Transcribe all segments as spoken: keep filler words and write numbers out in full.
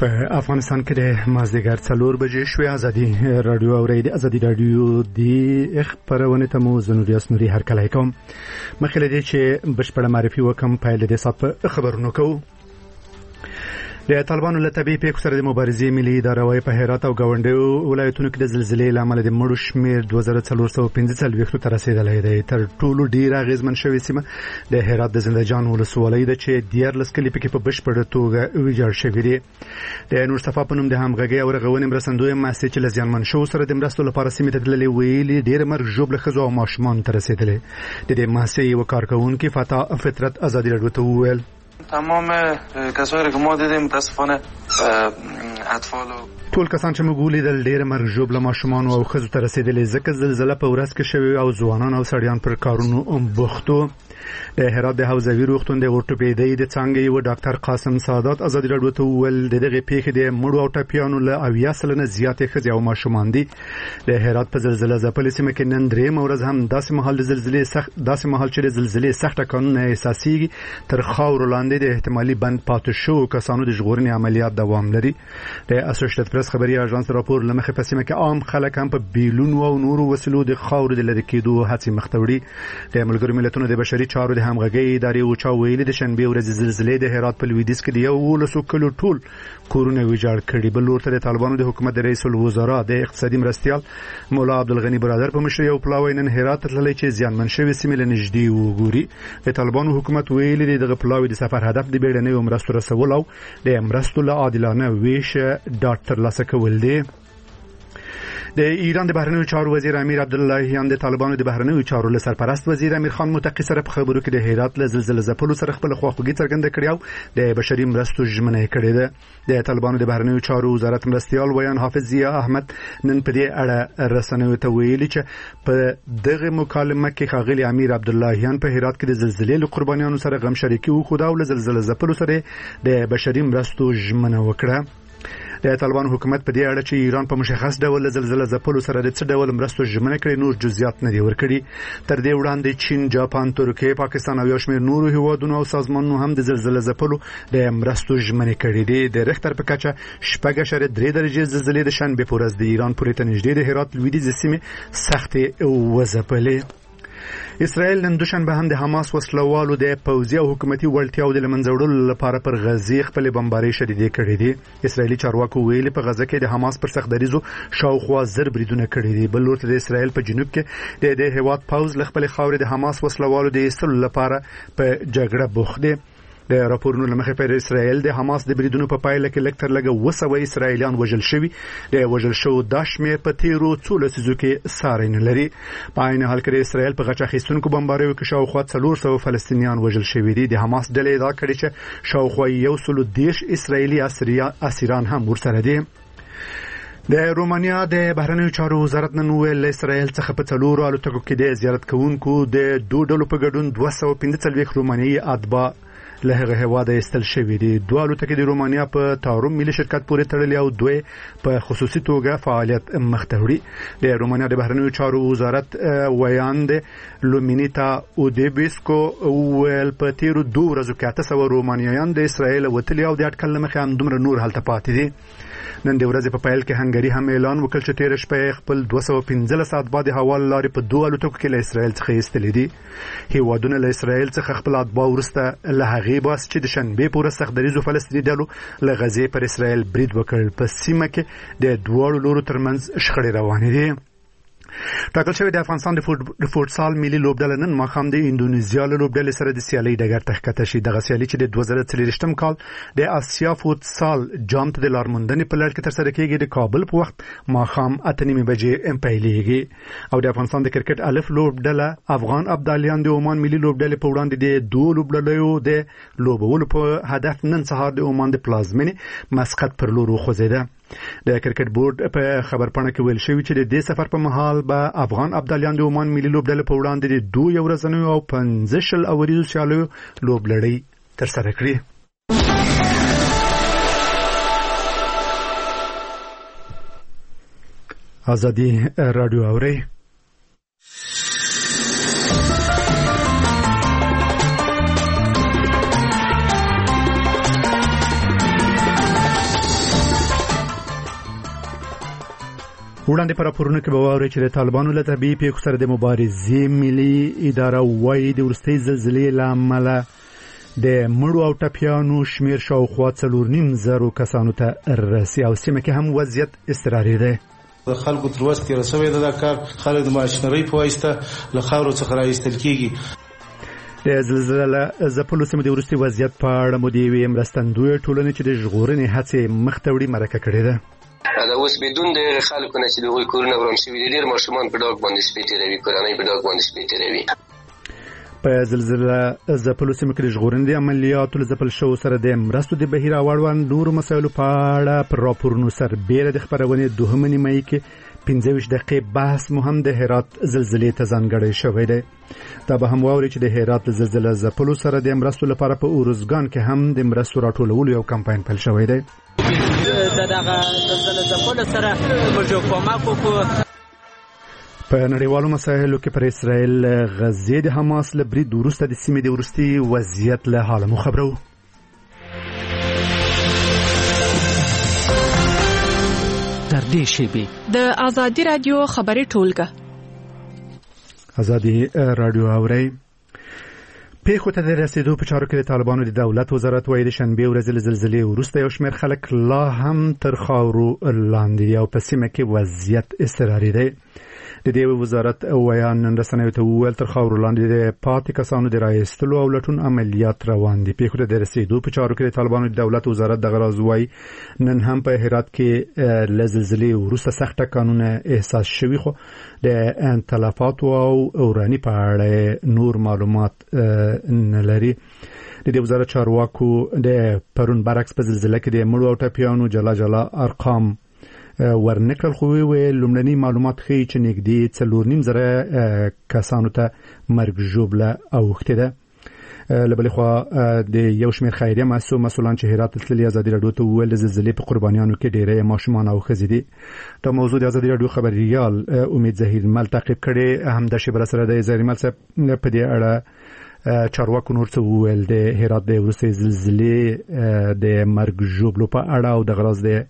په افغانستان کې د مازدیګر څلور بجې شوې. ازادي رادیو اورئ. د ازادي رادیو د خبرونه ته مو زنوري اسنوري هر کله کوم مخکې لدی چې بشپړه معرفي وکم پایله د صف خبرونه کوو. د طالبانو له تبعیض په سره د مبارزې ملي اداره وايي په هرات او گاونډیو ولایتونو کې د زلزلې لامل د مړو شمیر دوه زره څلور سوه پنځه څلوېښت ته رسیدلی دی. تر ټولو ډیر اغیزمن شوې سیمه د هرات د زندهجان ولسوالۍ ده چې دیارلس کلي پکې په بشپړه توګه ویجاړ شوي دي. د نور صفا په نوم د همغږۍ او رغونې مرستندوی مؤسسې چې له زیانمن شوو سره د مرستو لپاره سیمې ته تللې ویلي ډېر مرګ ژوبله ښځو او ماشومانو ته رسېدلی. د دې مؤسسې یوه کارکوونکي فتح فطرت ازادي راډیو ته وویل تمام کسایی که ما دیدیم متاسفانه اطفال و ټول کسان چې موږ ولیدل ډېر مرګ ژوبله ماشومانو او ښځو ته رسېدلې ځکه زلزله په ورځ کې شوې او ځوانان او سړیان پر کارونو بوخت وو. د هرات د حوزوي روغتون د اورتوپیدۍ د څانګې یو ډاکټر قاسم سعادت ازادي راډیو ته وویل د دغې پیښې د مړو او ټپیانو له اویا سلنه زیاتې ښځې او ماشومان دي. د هرات په زلزله ځپلې سیمه کې نن درېیمه ورځ هم داسې مهال د زلزلې سخت داسې مهال چې د زلزلې سخت ټکانونه احساسېږي تر خاورو لاندې د احتمالي بند پاتې شوو کسانو د ژغورنې عملیات دوام لري. د اسوسییټډ پریس خبري اژانس راپور له مخې په سیمه کې عام خلک هم په بیلونو او نورو وسیلو د خاورو د لرې کېدو هڅې مخ ته وړي. د ملګرو ملتونو د بشري چارو د همغږۍ ادارې اوچا ویلي د شنبې ورځې زلزلې د هرات په لویدیځ کې د یولسو کلو ټول کورونه ویجاړ کړي. بل لور ته د طالبانو د حکومت د رئیس الوزرا د اقتصادي مرستیال مولا عبدالغني برادر په مشرۍ یو پلاوی نن هرات ته تللی چې زیانمن شوې سیمې له نږدې وګوري. د طالبانو حکومت ویلي دی دغه پلاوی د سفر هدف د بیړنیو مرستو رسول او د مرستو له عادلانه ویش ډاټ ترلاسه کول دی. د ایران د بهرنیو چارو وزیر امیر عبداللهیان د طالبانو د بهرنیو چارو له سرپرست وزیر امیر خان متقی سره په خبرو کې د هرات له زلزلې ځپلو سره خپل خواخوږي څرګنده کړې او د بشري مرستو ژمنه کړې ده. د طالبانو د بهرنیو چارو وزارت مرستیال ویان حافظ ضیا احمد نن په دې اړه رسنیو ته ویلي چې په دغه مکالمه کې ښاغلي امیر عبداللهیان په هرات کې د زلزلې له قربانیانو سره غم شریکي وښوده او له زلزلې ځپلو سره د بشري مرستو ژمنه وکړه. د طالبانو حکومت په دې اړه چې ایران په مشخص ډول زلزلې ځپلو سره د څه ډول مرستو ژمنه کړې نور جزئیات نه دي ورکړي. تر دې وړاندې چین، جاپان، ترکیه، پاکستان او یو شمېر نورو هیوادونو او سازمانونو هم د زلزلې ځپلو د مرستو ژمنې کړې دي. د ریختر په کچه شپږ اعشاریه درې درجې زلزلې د شنبې په ورځ د ایران پورې ته نږدې د هرات لویدیځې سیمې سختې وځپلې. اسرائیل نن دوشنبه هم د حماس وسلوالو د پوځي او حکومتي وړتیاو د لمنځه وړلو لپاره پر غزې خپل بمبارۍ شدیدې کړې دي. اسرائیلي چارواکو ویلي په غزه کې د حماس پر سخت دریزو شاوخوا زر بریدونه کړي دي. بل لورته د اسرائیل په جنوب کې د د هیواد پوځ له خپل خاورې د حماس وسلوالو د ایستلو لپاره په جګړه بوخت دي. د راپورونو لمخې په اسرائیل د حماس د بریدونو په پایله کې لکتر لګه وسوه اسرائیلیان وژل شوي. د وژل شو د شمیر په تیرو څو لسیزو کې ساری نه لري. په عین حال کې د اسرائیل په غچ اخیستونکو بمباریو کې شاوخوا څلور سوه فلسطینیان وژل شوي دي. د حماس ډلې ادعا کړې چې شاوخوا یو سلو دېرش اسرائیلي اسیران هم ورسره دي. د رومانیا د بهرنیو چارو وزارت نن ویل اسرائیل څخه په څلورو الوتکو کې د زیارت کوونکو د دوه ډلو په ګډون دوه سوه پنځه څلوېښت رومانیایي اتباع له هغه هواده ایستل شوي دي. دوه الوتکې د رومانیا په تاروم ملي شرکت پورې تړلې او دوی په خصوصي توګه فعالیت مخ ته وړي. د رومانیا د بهرنیو چارو وزارت ویاند لومینیتا اودیبسکو ویل په تیرو دوه ورځو کې اته سوه رومانیایان د اسرائیل وتلي او د اټکل له مخې همدومره نور هلته پاتې دي. نن د ورځې په پیل کې هنګري هم اعلان وکړ چې تېره شپه خپل دوه سوه پنځلس اتباع د هوا له لارې په دوه الوتکو کې له اسرائیل څخه ایستلي دي. هیوادونه له اسرائیل څخه خپل اتباع وروسته له هغې باسي چې د شنبې په ورځ سخت دریځو فلسطیني ډلو له غزې پر اسرائیل برید وکړ. په سیمه کې د دواړو لورو ترمنځ شخړې روانې دي. ټاکل شوی د افغانستان د فوټسال ملي لوبډله نن ماښام د اندونیزیا له لوبډلې سره د سیالۍ ډګر ته ښکته شي. دغه سیالي چې د دوه زره څلېرویشتم کال د اسیا فوټسال جام ته د لارموندنې په لړ کې ترسره کېږي د کابل په وخت ماښام اته نیمې بجې پیلېږي. او د افغانستان د کرکټ الف لوبډله افغان ابدالیان د عمان ملي لوبډلې په وړاندې د دوه لوبډلو د لوبولو په هدف نن سهار د عمان د پلازمینې مسقط پر لور وخوځېده. د کرکټ بورډ په خبرپاڼه کې ویل شوی چې د دې سفر په مهال به افغان ابدالیان د عمان ملي لوبډلې په وړاندې د دوه یو ورځنیو او پنځه شل اوریزو سیالیو لوبلړۍ ترسره کړي. ازادي رادیو اورئ. وړاندې پر راپورونو کې به واورئ چې د طالبانو له طبیعي پیښو سره د مبارزې ملي اداره وایي د وروستۍ زلزلې له امله د مړو او ټپیانو شمیر شاوخوا څلور نیم زرو کسانو ته رسي او سیمه کې هم وضعیت اضطراري دی. د خلکو تر وس کې رسوي د کار خلک د ماشینرۍ په واسطه له خاورو څخه راایستل کیږي. د زلزلې ځپلو سیمې د وروستي وضعیت په اړه مو د یوې مرستندویه ټولنې چې د ژغورنې هڅې مخ ته وړي مرکه کړې ده. دا اوس بدون د خلکو نه چې د غوي کورونه وران شوي دي، ډېر ماشومان په ډاګ باندې شپې تېروي، کورنۍ په ډاګ باندې شپې تېروي. په زلزلې ځپلو سیمو کې د ژغورنې د عملیاتو له ځپل شوو سره د مرستو د بهیر اړوند نورو مسایلو په اړه پر راپورونو سربېره د خپرونې دوهمه نیمایي کې پنځه ویشت دقیقې بحث مو هم د هرات زلزلې ته ځانګړی شوی دی. دا به هم واوري چې د هرات زلزلې ځپلو سره د مرستو لپاره په اورزګان کې هم د مرستو راټولولو یو کمپاین پیل شوی دی. دغه زلزلې ځپلو سره موږ کومک وکړو. په نړیوالو مسایلو کې پر اسرائیل غزې د حماس له برید وروسته د سیمې د وروستي وضعیت له حاله مو خبرو. تر دې شیبې د ازادي رادیو خبري ټولګه ازادي رادیو اوري پیښو ته د رسیدو په چارو کې د طالبانو د دولت وزارت وایي د شنبه ورځ له زلزلې وروسته یو شمېر خلک لا هم تر خاورو لاندې او په سیمه کې وضعیت اضطراري دی. د دې وزارت ویان نن رسنیو ته وویل تر خاورو لاندې د پاتې کسانو د راایستلو او لټون عملیات روان دي. پیښو ته د رسیدو په چارو کې د طالبانو د دولت وزارت دغه راز وایي نن هم په هرات کې له زلزلې وروسته سخت ټکانونه احساس شوي، خو د تلفاتو او اوراني په اړه نور معلومات نه لري. د دې وزارت چارواکو د پرون برعکس په زلزلې کې د مړو او ټپیانو جلا جلا ارقام ورنکل خو وی لومړني معلومات ښیي چې نږدې څلور نیم زره کسانو ته مرګ ژوبله اوښتې ده. له بلې خوا د یو شمېر خیریه مسؤلان چې هرات تللي ازادي راډیو ته وویل د زلزلې په قربانیانو کې ډېری ماشومان او ښځې دي. دا موضوع د ازادي راډیو خبریال امید ظهیرمل تعقیب کړی، همدا شیبه سره د ظهیرمل صاحب په دې اړه چارواکو نور څه وویل د هرات د وروستۍ زلزلې د مرګ ژوبلو په اړه او د غراض د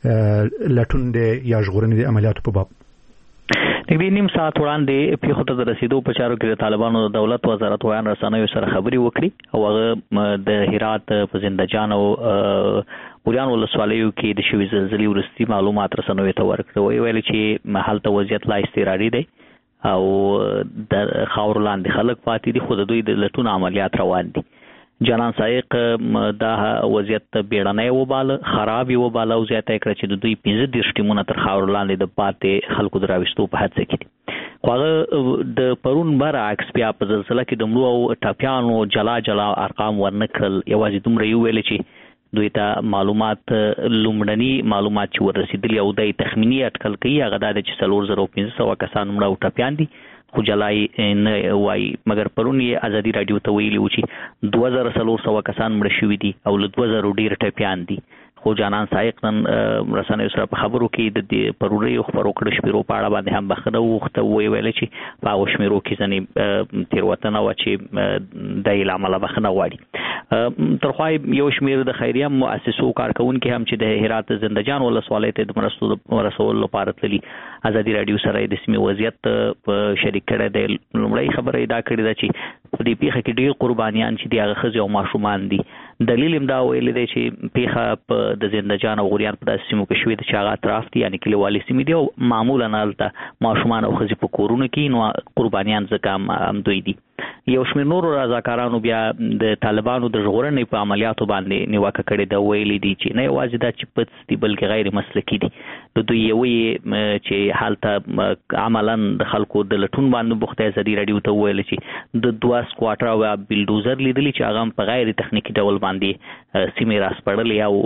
لټون د یا ژغورنې د عملیاتو په باب. نږدې نیم ساعت وړاندې پیښو ته د رسیدو په چارو کې د طالبانو د دولت وزارت ویان رسنیو سره خبرې وکړي او هغه د هرات په زندهجان او مولیان ولسوالیو کې د شوې زلزلې وروستي معلومات رسنیو ته ورکړي. ویل چې هلته وضعیت لا اضطراري دی او د خاورو لاندې خلک پاتې دي، خو د دوی د لټون عملیات روان دي. جانان سایق دا وضعیت بیړنی وباله، خراب وباله او زیاته کړ چې د دوی پنځه دېرش ټیمونه تر خاورو لاندې د پاتې خلکو د راوستو په هڅه کې دي. خو هغه د پرون برعکس بیا په زلزله کې د مړو او ټپیانو جلا جلا ارقام ورنکړل. یوازې دومره یې وویل چې دوی ته معلومات لومړني معلومات چې ورسېدلي او د تخمیني اټکل کوي هغه دا چې څلور زره او پنځه سوه کسان مړه او ټپیان دي، خو جلای نه وایي. مګر پرون یې ازادي راډیو ته ویلي و چې دوه زره څلور سوه کسان مړه شوي دي او له دوه زرو ډېر ټپیان دي. خو جانان سایق نن رسنیو سره په خبرو کې د پرونیو خبرو کړو شمیرو په اړه باندې هم بخښنه وغوښته. ویې ویل چې په هغو شمیرو کې ځینې تېروتنه وه چې د یې له امله بخښنه غواړي. ترخوا یو شمېر د خیریه مؤسسو کارکوونکي هم چې د هرات زندهجان ولسوالۍ ته د مرستو رسولو لپاره تللي ازادي راډیو سره د سیمې وضعیت شریک کړی دی. لومړی خبره یې دا کړې ده چې په دې پیښه کې ډېر قربانیان چې دي هغه ښځې او ماشومان دي. دلیل هم دا ویلی دی چې پیښه په د زندهجان او غوریان په داسې سیمو کې شوې ده چې هغه اطراف دي، یعنې کلیوالي سیمې دي او معمولا هلته ماشومان او ښځې په کورونو کې، نو قربانیان ځکه هم دوی دي. یو شمېر نورو رضاکارانو بیا د طالبانو د ژغورنې په عملیاتو باندې نیوکه کړې ده. ویلي دي چې نه یوازې دا چې پڅ دي بلکې غیر مسلکي دي. د دوی یوه چې هلته عملا د خلکو د لټون باندې بوخته ازادي راډیو ته وویل چې د دوه سکواټر او بلډوزر لیدلي چې هغه په غیر تخنیکي ډول باندې سیمې راسپړلې او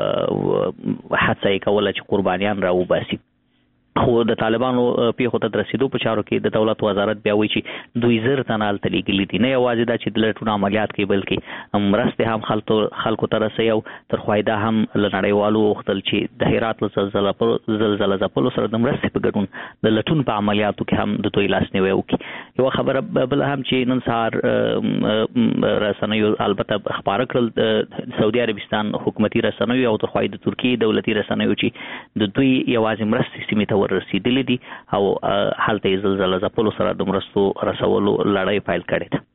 هڅه یې کوله چې قربانیان راوباسي. خو د طالبانو پیښو ته د رسیدو په چارو کې د دولت وزارت بیا وایي چې دوی زر تنه هلته لیږلي دي. نه یوازې دا چې د لټون عملیات کوي بلکې مرستې هم خلکو ته رسوي او ترخوا دا هم له نړیوالو وغوښتل چې د هرات له زلزله ځپلو سره د مرستې په ګډون د لټون په عملیاتو کې هم د دوی لاسنیوی وکړي. یو خبره بل هم چې نن سهار رسنیو البته خبره کړل سعودي عربستان حکومتي رسنیو او د خوای د ترکیه دولتي رسنیو چې د دوی یوازې مرستې سیمې ته ورسېدلې دي او هلته زلزلې ځپلو سره د مرستو رسولو لړۍ پیل کړې ده.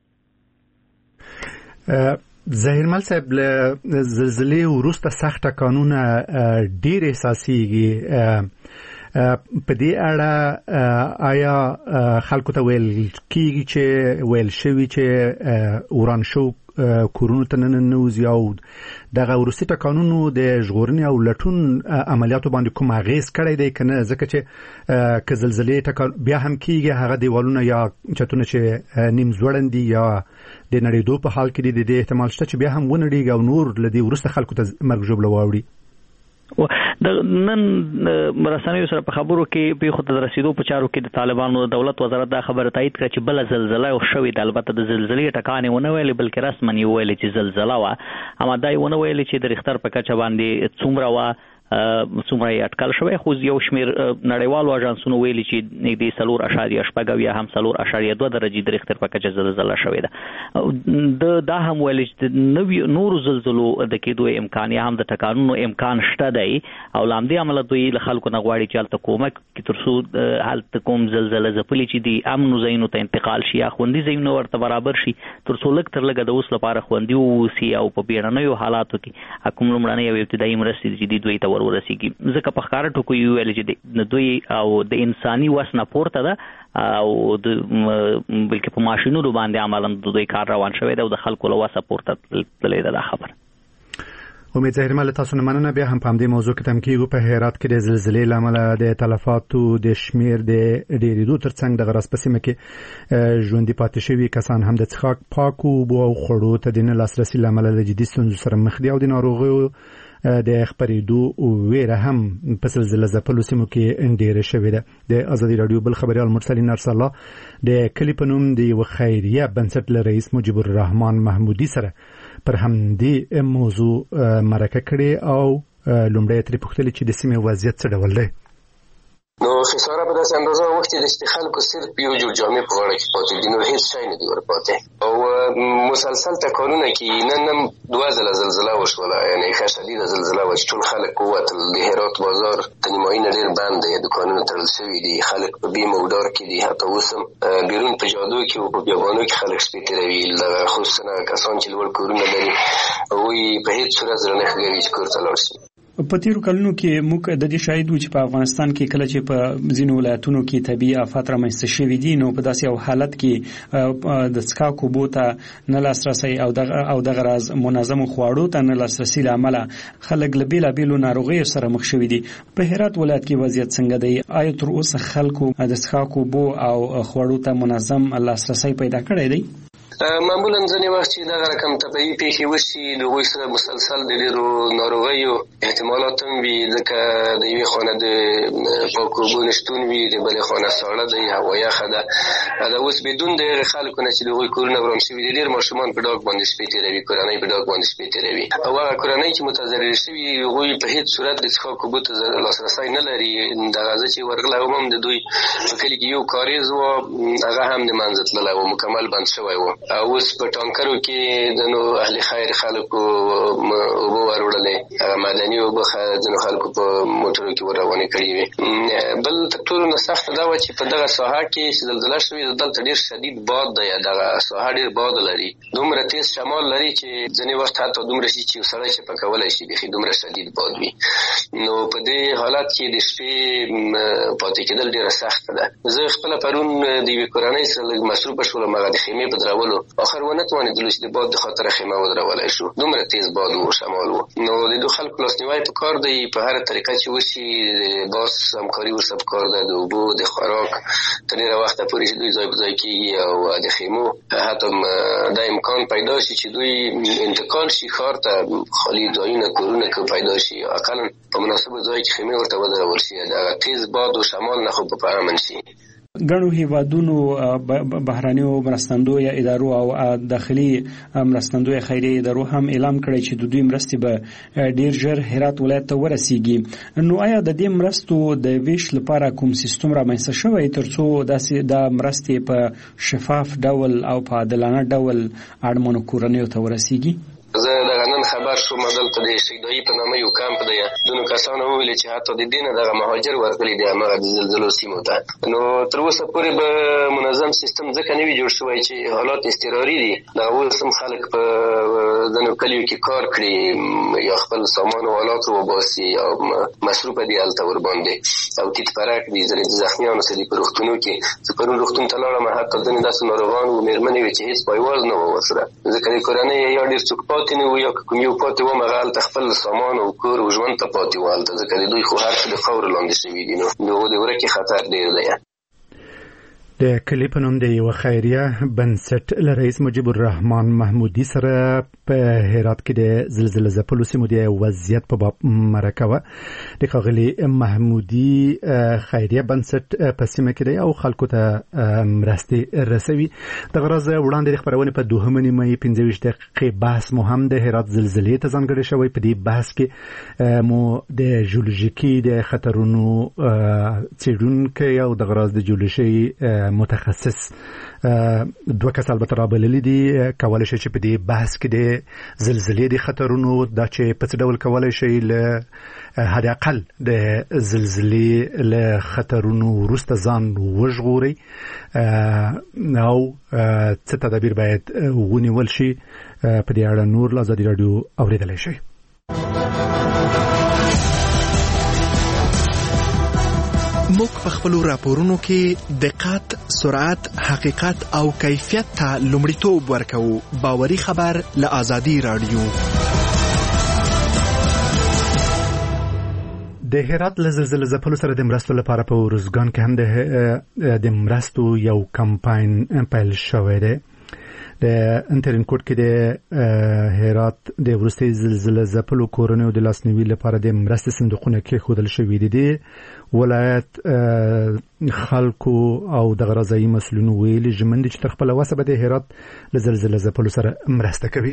ظاهرمل صاحب له زلزلې وروسته سخت قانون ډیر احساسيږي په دې اړه آیا خلکو ته ویل کیږي چې ویل شوی چې وران شو کورونو ته نن نوځي او دغه وروسته قانونو د ژغورنې او لټون عملیاتو باندې کوم اغیز کړی دی کنه ځکه چې ک زلزلې بیا هم کیږي هغه دیوالونه یا چتونه چې نیم زوړندي یا د نړیدو په حال کې د دې احتمال شته چې بیا هم ونړیږي او نور لدی ورسته خلکو ته مرګ ژوبله واوړي. د نن رسنیو سره په خبرو کې په خود رسیدو په چارو کې د طالبانو دولت وزارت دا خبره تایید کړه چې بل زلزلہ او شوې د البته د زلزلې ټکانې ونه ویلې بلکې رسمن یې ویلې چې زلزلہ وا اما دا یې ونه ویلې چې د ریختر په کچه باندې څومره وا څومره یې اټکل شوی خو یو شمیر نړیوالو اژانسونو ویلي چې نږدې څلور اعشاریه شپږ یا هم څلور اعشاریه دوه درجې د ریختر په کچه زلزلہ شوې ده. د دا هم ویلي چې نوې نور زلزلو د کېدو امکان یا هم د ټکانونو امکان شته دی او لامدې عمل دوی له خلکو نه غواړي چې هلته کومک کې تر څو هلته کوم زلزلہ ځپلې چې د امنو ځایونو ته انتقال شي یا خوندي ځایونه ورته برابر شي تر څو لږ تر لږه د اوس لپاره خوندي واوسي او په بیړنیو حالاتو کې کوم لومړنۍ او ابتدایي مرستې چې دوی ته ورسیږي ځکه په ښکاره ټکو یې ویل چې د دوی او د انساني وس نه پورته ده او د بلکې په ماشینونو باندې عملاً د دوی کار روان شوی دی او د خلکو له وسه پورته تللی ده دا خبره. امید ظاهر مل تاسو نه مننه بیا هم په همدې موضوع کې تم کېږو. په هرات کې د زلزلې له امله د تلفاتو د شمیر د ډېرېدو ترڅنګ د غرض په سیمه کې ژوندي پاتې شوي کسان هم د څښاک پاکو اوبو او خوړو ته د نه لاسرسي له امله د جدي ستونزو سره مخ دي او د ناروغیو د خبرېدو ویره هم په زلزلې ځپلو سیمو کې ډېره شوې ده. د ازادي راډیو بل خبريال مرسلین ارسلا د کلی په نوم د یو خیریه بنسټ له رئیس مجيب الرحمن محمودي سره پر همدې موضوع مرکه کړې او لومړی ترې پوښتلې چې د سیمې وضعیت څه ډول دی. نو خساره په داسې اندازه وخت کې د خلکو صرف یو جوړ جامې په غاړه کې پاتې دي نو هیڅ شی نه دی ورپاتې او مسلسل تکانونه کې نن هم دوه ځله زلزله وشوله یعنی ښه شدیده زلزله وه چې ټول خلک ووتل. د هرات بازار د نیمایي نه ډېر بند دی دکانونه تړل شوي دي خلک په بیم او ډار کې دي حتی اوس هم بیرون په جادو کې او په بیابانو کې خلک شپې تېروي دغه خصوصا کسان چې لوړ کورونه لري هغوی په هیڅ صورت زړه نه ښه کوي چې کور ته لاړ شي. په تیرو کلونو کې موږ د دې شاهد وو چې په افغانستان کې کله چې په ځینو ولایتونو کې طبيعي آفات رامنځته شوي دي نو په داسې یو حالت کې د څښاک اوبو ته نه لاسرسي او د او د غراز منظمو خواړو ته نه لاسرسي لامل خلک له بیلابیلو ناروغیو سره مخ شوي دي. په هرات ولایت کې وضعیت څنګه دی؟ آیا تر اوسه خلکو د څښاک اوبو او خوړو ته منظم لاسرسي پیدا کړی دی؟ معمولا ځینې وخت چې دغه رقم طبیعي پیښې وشي د هغوی سره مسلسل د ډېرو ناروغیو احتمالات هم وي ځکه د یوې خانه د پاکو اوبو نشتون وي د بلې خانه ساړه دی هوا یخه ده دا اوس بدون د هغې خلکو نه چې د هغوی کورونه وران شوي دي ډېر ماشومان په ډاګ باندې شپې تېروي کورنۍ په ډاګ باندې شپې تېروي او هغه کورنۍ چې متضرر شوي هغوی په هېڅ صورت د څښاک اوبو ته لاسرسی نه لري. دغه زه چې ورغلی وم هم د دوی په کلي کې یو کاریز و هغه هم د منځه تللی و مکمل بند شوی و اوس په ټانکرو کې د نو اهل خیر خلکو اوبه وروړلې هغه معدني اوبه ځینو خلکو په موټرو کې ور روانې کړې وې. بل تر ټولو نه سخته دا وه چې په دغه ساحه کې چې زلزله شوې دلته ډېر شدید باد دی دغه ساحه ډېر باد لري دومره تیز شمال لري چې ځینې وخت حتی دومره شي چې یو سړی چپه کولی شي بیخي دومره شدید باد وي. نو په دې حالت کې د شپې پاتې کېدل ډېره سخته ده. زه خپله پرون د یوې کورنۍ سره لږ مصروفه شولم هغه د خیمې په درولو آخر ونه توانېدلو چې د باد د خاطره خیمه ودرولی شو دومره تیز باد و شمال و. نو د دو خلکو لاسنیوی په کار دی په هره طریقه چې وشي د باس همکاري ورسره په کار ده د اوبو د خوراک تر ډېره وخته پورې چې دوی ځای په ځای کېږي او د خیمو حتی دا امکان پیدا شي چې دوی انتقال شي ښار ته خالي ځایونه کورونه که پیدا شي اقلا په مناسبو ځای کې خیمې ورته ودرول شي دغه تیز باد و شمال نه خو په امن شي. ګڼو هیوادونو بهرانیو مرستندوی ادارو او داخلي مرستندوی خیریه ادارو هم اعلان کړی چې د دوی مرستې به ډیر ژر هرات ولایت ته ورسیږي. نو آیا د دې مرستو د ویش لپاره کوم سیستم رامنځته شوی ترڅو داسې د مرستې په شفاف ډول او په عادلانه ډول اړمنو کورنیو ته ورسیږي؟ زه دغه نن خبر شوم دلته د شیدایي په نامه یو کمپ دی. دونو کسانو وویل چې حتی د دې نه دغه مهاجر ورغلي دي هماغه د زلزلو سیمو ته. نو تر اوسه پورې به منظم سیستم ځکه نه وي جوړ شوی چې حالات اضطراري دي. دغه اوس هم خلک په ځینو کلیو کې کار کړي یا خپل سامان او آلات وباسي او مصروفه دي هلته ورباندې او تیت پرک دي. ځینې زخمیانو سره دي په روغتونو کې. زه پرون روغتون ته لاړم، حتی ځینې داسې ناروغان وو مېرمنې وې چې هېڅ پایواز نه وه ورسره، ځکه د کورنۍ یا ډېر څوک پاتې نه وو یا کوم یو پاتې وم هغه هلته خپل سامان او کور او ژوند ته پاتې وو هلته، ځکه د دوی خو هر څه د خاورو لاندې شوي دي. نو د هغو د ورکې خطر ډېر دی. د کلی په نوم د یوه خیریه بنسټ له رئیس مجیب الرحمن محمودي سره په هرات کې د زلزله ځپلو سیمو د وضعیت په باب مرکه وه. د ښاغلي محمودي خیریه بنسټ په سیمه کې دی او خلکو ته مرستې رسوي. دغه راز وړاندې د خپرونې په دوهمه نیمه یې پنځه ویشت دقیقې بحث مو هم د هرات زلزلې ته ځانګړی شوی. په دې بحث کې مو د ژولوژیکي د خطرونو څېړونکی او دغه راز د جیولوژي متخصص دوه کس البته رابللي دي. کولی شي چې په دې بحث کې د زلزلې د خطرونو دا چې په څه ډول کولی شي له حد اقل د زلزلې له خطرونو وروسته ځان وژغوري او څه تدابیر باید ونیول شي. په دې اړه نور له ازادي راډیو اورېدلی شئ. موږ په خپلو راپورونو کې دقت، سرعت، حقیقت او کیفیت ته لومړیتوب ورکوو. باوري خبر له ازادي راډیو. د هرات له زلزلې ځپلو سره د مرستو لپاره په ارزګان کې هم د مرستو یو کمپاین پیل شوی دی. د انټرین کوټ کې د هرات د وروستي زلزلې ځپلو کورنیو د لاسنیوي لپاره د مرستې صندوقونه کېښودل شوي دي. د ولایت خلکو او د غرضایي مسؤلینو ویلي ژمن دي چې تر خپله وسه به د هرات له زلزلې ځپلو سره مرسته کوي.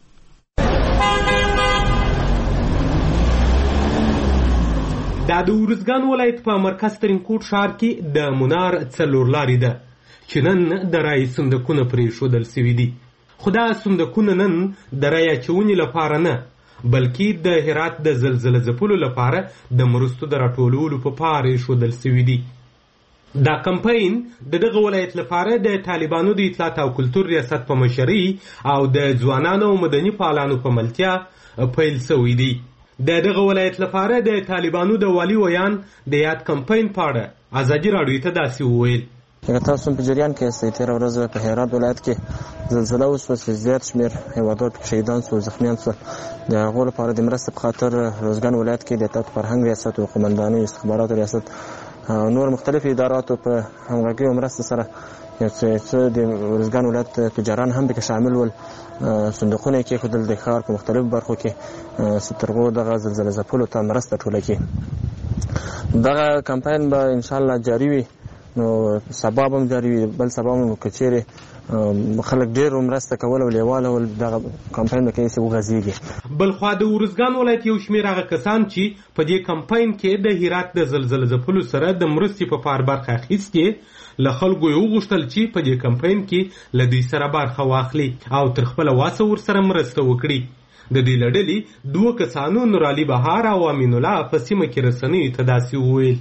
دا د ارزګان ولایت په مرکز ترینکوټ ښار کې د منار څلور لارې ده چې نن د رای صندوقونه پرېښودل سوي دي. خو دا صندوقونه نن د رای اچونې لپاره نه بلکې د هرات د زلزلې ځپلو لپاره د مرستو د راټولولو په پاره ایښودل سوي دي. دا کمپاین د دغه ولایت لپاره د طالبانو د اطلاعات او کلتور ریاست په مشرۍ او د ځوانانو او مدني فعالانو په ملتیا پیل سوی دی. د دغه ولایت لپاره د طالبانو د والي ویان د یاد کمپاین په اړه ازادي راډیو ته داسې وویل: تاسو په جریان کې استئ تیر ورځ په هرات ولایت کې زلزلہ وشوه چې زیات شمېر هیوادوال پکې شهیدان شول، زخمیان شول. د هغو لپاره د مرستې په خاطر روزګان ولایت کې د اطلاعات فرهنګ ریاست او قومندانۍ استخباراتو ریاست نور مختلف اداراتو په همغږۍ او مرسته سره یو څه د روزګان ولایت تجاران هم پکې شامل ول. صندوقونه یې کېښودل د ښار په مختلفو برخو کې چې تر هغو دغه زلزلې ځپلو ته مرسته ټوله کړي. دغه کمپاین به انشاءالله جاري وي، نو سبا به هم جاري وي، بل سبا هم که چیرې خلک ډېر مرسته کول او لیواله ول دغه کمپاین به کوي چې وغځېږي. بلخوا د ارزګان ولایت یو شمېر هغه کسان چې په دې کمپاین کې د هرات د زلزلې ځپلو سره د مرستې په پار برخه اخیستې له خلکو یې وغوښتل چې په دې کمپاین کې له دوی سره برخه واخلي او تر خپله وسه ورسره مرسته وکړي. د دې له ډلې دوه کسانو نورعلي بهار او امین الله په سیمه کې رسنیو ته داسې وویل: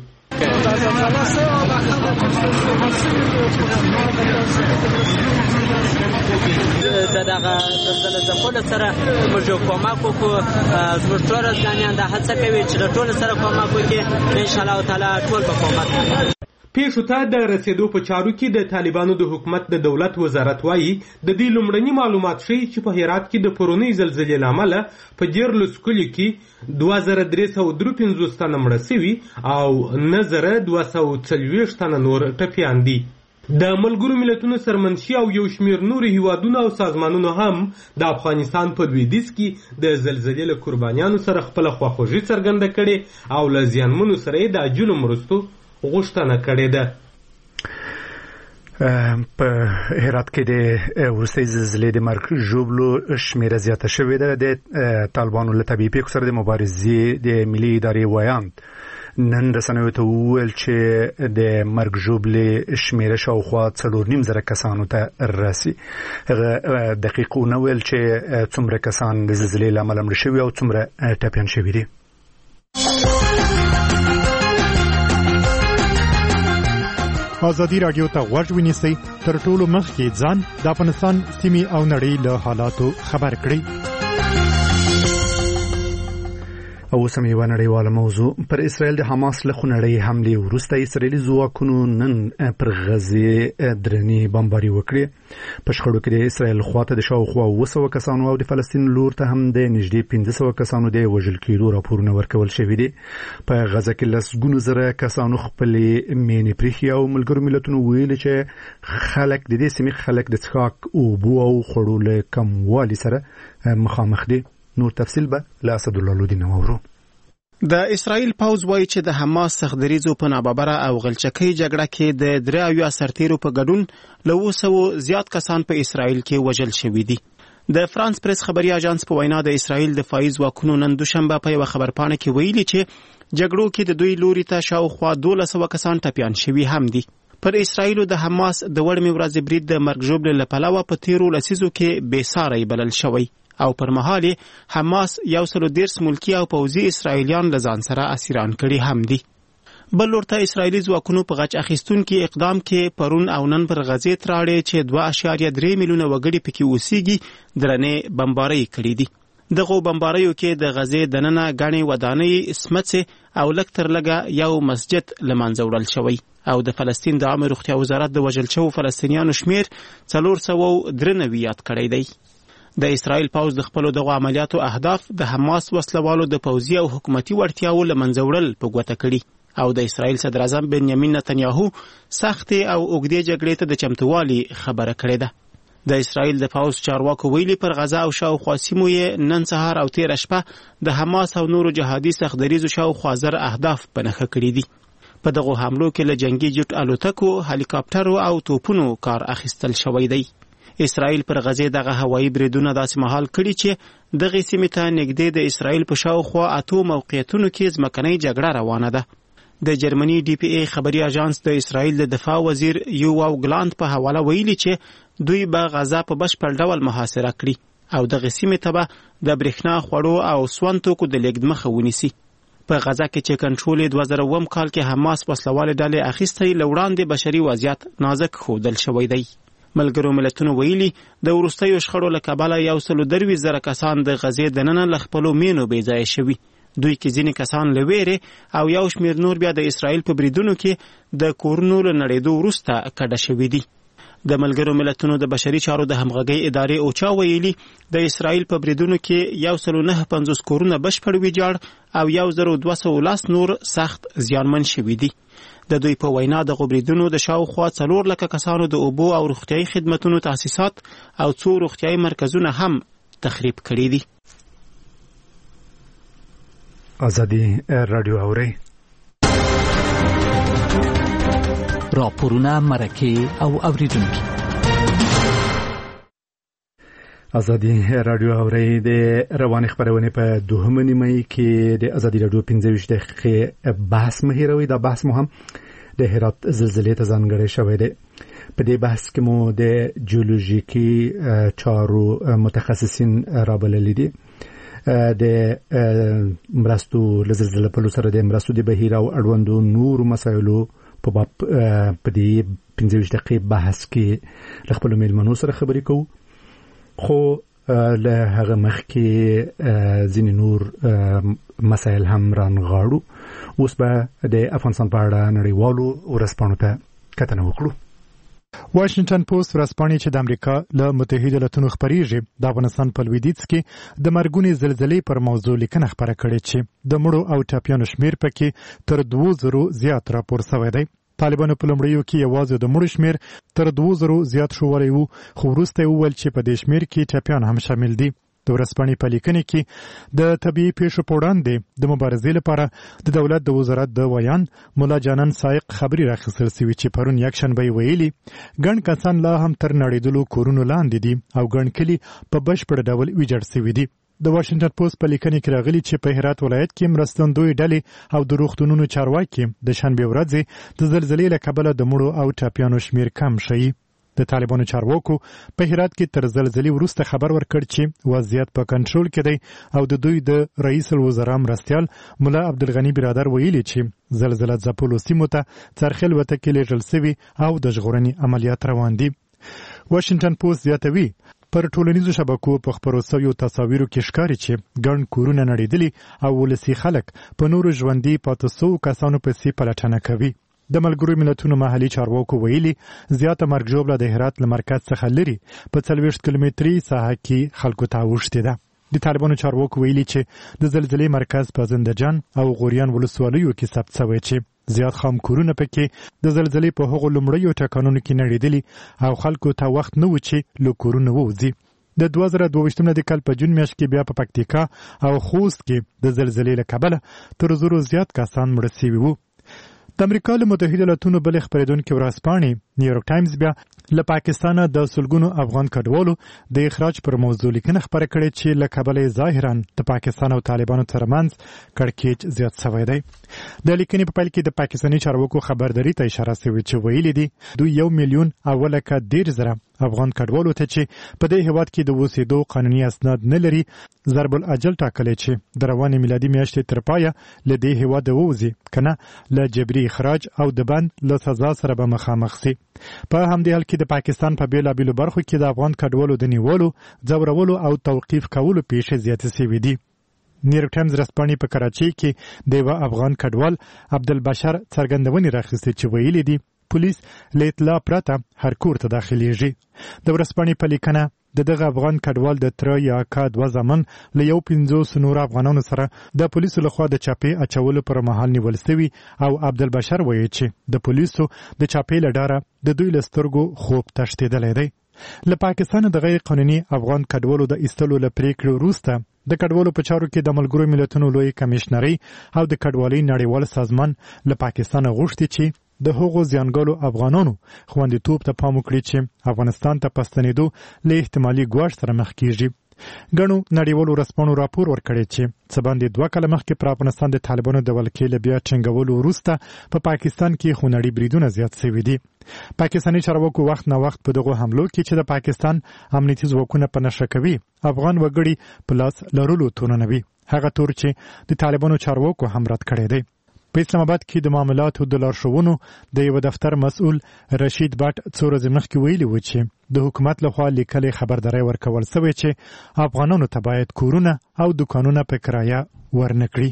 د دغه زلزلې ځپلو سره موږ یو کومک وکړو. زموږ ټول افغانان دا هڅه کوي چې د ټولو سره کومک وکړي. انشاءالله تعالی ټول به کومک وکړي. پیښو ته د رسیدو په چارو کې د طالبانو د حکومت د دولت وزارت وایي د دې لومړني معلومات ښیي چې په هرات کې د پرونۍ زلزلې له امله په دیارلس کلیو کې دوه زره درې سوه درې پنځوس تنه مړه سوي او نهه زره دوه سوه څلوېښت تنه نور ټپیان دي. د ملګرو ملتونو سرمنشي او یو شمېر نورو هیوادونو او سازمانونو هم د افغانستان په لویدیځ کې د زلزلې له قربانیانو سره خپله خواخوږي څرګنده کړې او له زیانمنو سره یې د عاجلو مرستو غوښتنه کړې ده. په هرات کې د ورستۍ زلزلې د مرګ ژوبلو شمیره زیاته شوې ده. د طالبانو له طبیعي پیښو سره د مبارزې د ملي ادارې ویاند نن رسنیو ته وویل چې د مرګ ژوبلې شمیره شاوخوا څلور نیم زره کسانو ته رسي. هغه دقیق ونه ویل چې څومره کسان د زلزلې له امله مړه شوي او څومره ټپیان شوي دي. ازادي راډیو ته غوږ ونیسئ، تر ټولو مخکې ځان د افغانستان سیمې او نړۍ له حالاتو خبر کړئ. او سم یو نړیواله موضوع پر اسرائیل د حماس له خونړۍ حملې وروسته اسرائیلي ځواکونو نن پر غزه درنې بمباري وکړې. په شخړو کې د اسرائیل خواته د شاوخوا اوه سوه کسانو او د فلسطین لور ته هم د نږدې پنځه سوه کسانو د وژل کېدو راپورونه ورکول شوي دي. په غزه کې لسګونو زره کسانو خپلې مینې پریښي او ملګرو ملتونو ویلي چې خلک د دې سیمې خلک د څښاک اوبو او خوړو له کموالي سره مخامخ دي. نور تفصیل به له اسد الله لودین اورو. د اسرائیل پوز وایي چې د حماس سختدریزو په ناببره او غلچکۍ جګړه کې د درې اویا سرتیرو په ګډون له اوه سوو زیات کسان په اسرائیل کې وژل شوي دي. د فرانس پریس خبري اژانس په وینا د اسرائیل دفاعي ځواکونو نن دوشنبه په یوه خبرپاڼه کې ویلي چې جګړو کې د دوی لوري ته شاوخوا دولس سوه کسان ټپیان شوي هم دي. پر اسرائیلو د حماس د وړمې ورځې برید د مرګ ژوبلې له پلوه په تیرو لسیزو کې بېساری بلل شوی او پر مهال حماس یو سل دېرش ملکی او پوځي اسرائیلیان له ځان سره اسیران کړي هم دي. بل ورته اسرائیلي ځواکونو په غچ اخیستونکي اقدام کې پرون او نن پر غزې تراړې چې دوه اعشاریه درې میلیونه وګړي پکې اوسېږي درنې بمبارۍ کړي دي. دغه بمباریو کې د غزې دننه غني ودانۍ سمڅه او لږ تر لږه یو مسجد له منځه وړل شوی او د فلسطین د عامه روغتیا وزارت د وژل شوو فلسطینیانو شمیر څلور سوه درې نوي یاد کړی دی. د اسرائیل پوز د خپلو دغه عملیاتو اهداف د حماس وسلوالو د پوځي او حکومتي وړتیاو له منځه وړل په ګوته کړي او د اسرائیل صدر اعظم بنیامین نتنیاهو سختې او اوږدې جګړې ته د چمتووالي خبره کړې ده. د اسرائیل د پوز چارواکو ویلي پر غزه او شاوخوا سیمو یې نن سهار او تېره شپه د حماس او نورو جهادي سختدریزو شاوخوا زر اهداف په نښه کړي دي. په دغو حملو کې له جنگي جټ الوتکو، هلیکاپټرو او توپونو کار اخیستل شوی دی. اسرائیل پر غزې دغه هوایي بریدونه داسې مهال کړي چې دغه سیمې ته نږدې د اسرائیل په شاوخوا اتو موقعیتونو کې ځمکنۍ جګړه روانه ده. د جرمني ډي پی ای خبري اژانس د اسرائیل د دفاع وزیر یوواو ګلاند په حواله ویلي چې دوی به غزه په بشپړ ډول محاصره کړي او دغه سیمې ته به د برېښنا، خوړو او سون توکو د لیږد مخه ونیسي. په غزه کې چې کنټرول یې دوه زره اووم کال کې حماس وسلوالې ډلې اخیستی له وړاندې بشري وضعیت نازک ښودل شوی دی. ملګرو ملتونو ویلي د وروستیو شخړو له کبله یو سل درویشت زره کسان د غزې دننه له خپلو مینو بې ځایه شوي. دوی کې ځینې کسان له ویرې او یو شمېر نور بیا د اسرائیل په بریدونو کې د کورونو له نړېدو وروسته کډه شوي دي. د ملګرو ملتونو د بشري چارو د همغږۍ ادارې اوچا ویلي د اسرائیل په بریدونو کې یو سل نهه پنځوس کورونه بشپړ ویجاړ او یو زر دوه سوه لس نور سخت زیانمن شوي دي. د دوی په وینا د غبرېدونو د شاوخوا څلور لکه کسانو د اوبو او روغتیایي خدمتونو تاسیسات او څو روغتیایي مرکزونه هم تخریب کړي دي. ازادي رادیو اوري راپورونه، مرکې او اوریدونکي. ازادي رادیو اوري د رواني خبرونه په دوهمه نیمه کې د ازادي رادیو پنځه ویشت دقیقې بحث مهیروي. دا بحث مو هم د هرات زلزلې ته ځانګړی شوی دی. په دې بحث کې مو د جیولوژیکي چارو متخصصین رابللي دي. د مرستو لزلزلې په لور سره د مرستو د بهیر او اړوندو نور مسایلو په باب په دې پنځه ویشت دقیقې بحث کې له خپلو میلمنو سره خبرې کوو. خو له هغه مخکې ځینې نور مسایل هم رانغاړو. اوس به د افغانستان په اړه نړیوالو ورځپاڼو ته کتنه وکړو. واشنگټن پوسټ ورځپاڼې چې د امریکا له متحده ایالاتونو خپریږي د افغانستان په لویدیځ کې د مرګونې زلزلې پر موضوع لیکنه خپره کړې چې د مړو او ټپیانو شمیر پکې تر دوه زرو زیات راپور شوی دی. طالبانو په لومړیو کې یوازې د مړو شمیر تر دوه زرو زیات شوی و، خو وروسته وویل چې په دې شمیر کې ټپیان هم شامل دي. د ورځپاڼې په لیکنې کې د طبيعي پیښو په وړاندې د مبارزې لپاره د دولت د وزارت د ویان مولا جانان سائق خبري راخیستل سوي چې پرون یکشنبه ویلي ګڼ کسان لا هم تر نړیدلو کورونو لاندې دي او ګڼ کلي په بشپړ ډول ویجاړ سوي دي. د واشنگټن پوسټ په لیکنې کې راغلي چې په هرات ولایت کې مرستندوی ډلې او د روغتونونو چارواکي د شنبه ورځې د زلزلې له کبله د مړو او ټاپیانو شمیر کم شي. د طالبانو چارواکو په هرات کې تر زلزلې وروسته خبر ورکړ چې وضعیت په کنټرول کې دی او د دوی د رئیس الوزرا مرستیال مولا عبدالغنی برادر ویلي چې زلزلې ځپلو سیمو ته څرخل وته کې لیږل سوي او د ژغورنې عملیات روان دي. واشنگټن پوسټ زیاتوي پر ټولنیزو شبکو په خبرو سویو تصاویرو کې ښکاري چې ګڼ کورونه نړېدلي او ولسي خلک په نورو ژوندي پاتې سوو کسانو پسې پلټنه کوي. د ملګرو ملتونو محلي چارواکو ویلي زیاته مرګ ژوبله د هرات له مرکز څخه لري په څلوېښت کیلومتري ساحه کې خلکو ته اوښتې ده. د طالبانو چارواکو ویلي چې د زلزلې مرکز په زندهجان او غوریان ولسوالیو کې ثبت شوی چې زیات خام کورونه پکې د زلزلې په هغو لومړیو ټکانونو کې نړېدلي او خلکو ته وخت نه و چې له کورونو ووځي. د دوه زره دوه ویشتم د کال په جون میاشت کې بیا په پکتیکا او خوست کې د زلزلې له کبله تر زرو زیات کسان مړه شوي وو. د امریکا له متحده ایالاتونو بلې خپرېدونکې ورځپاڼې نیویورک ټایمز بیا له پاکستانه د سلګونو افغان کډوالو د اخراج پر موضوع لیکنه خپره کړې چې له کبله ظاهرا د پاکستان او طالبانو ترمنځ کړکېچ زیات شوی دی. د لیکنې په پیل کې د پاکستاني چارواکو خبرداري ته اشاره شوې چې ویلي دي دوی یو میلیون او لکه دېرش زره افغان کډوالو ته چې په دې هیواد کې د اوسېدو قانوني اسناد نه لري ضرب الاجل ټاکلی چې د روانې میلادي میاشتې تر پایه له دې هیواده ووځي که نه له جبري اخراج او د بند له سزا سره به مخامخ سي. په همدې حال کې د پاکستان په بېلابېلو برخو کې د افغان کډوالو د نیولو ځورولو او توقیف کولو پیښې زیاتې شوې دي. نیویورک ټایمز ورځپاڼې په کراچۍ کې د یوه افغان کډوال عبدالبشر څرګندونې راخیستې چې ویلي دي پولیس له اطلاع پرته هر کور ته داخليږي. د ورځپاڼې په لیکنه د دغه افغان کډوال د تر یا کا دوه زمن له یو پنځوس نور افغانانو سره د پولیسو لخوا د چاپې اچولو پر مهال نیول شوي او عبدالبشر وایي چې د پولیسو د چاپې له ډاره د دوی له سترګو خوب تښتېدلی دی. له پاکستانه د غیر قانوني افغان کډوالو د ایستلو له پریکړې وروسته د کډوالو په چارو کې د ملګرو ملتونو لوی کمیشنري او د کډوالۍ نړیوال سازمان له پاکستانه غوښتي چې د هغو زیانګالو افغانانو خوندیتوب ته پام وکړي چې افغانستان ته په ستنېدو له احتمالي ګواښ سره مخ کیږي. ګڼو نړیوالو ورځپاڼو راپور ورکړی چې څه باندې دوه کاله مخکې پر افغانستان د طالبانو د ولکې له بیا ټینګولو وروسته په پاکستان کې خونړي بریدونه زیات شوي دي. پاکستاني چارواکو وخت نه وخت په دغو حملو کې چې د پاکستان امنیتي ځواکونه په نښه کوي افغان وګړي په لاس لرلو تورنوي هغه تور چې د طالبانو چارواکو هم رد کړی دی. په اسلام آباد کې د معاملاتو د لارښوونو د یو دفتر مسؤل رشید بټ څو ورځې مخکې ویلي و چې د حکومت لخوا لیکلې خبرداری ورکول شوې چې افغانانو ته باید کورونه او دکانونه په کرایه ورنکړي.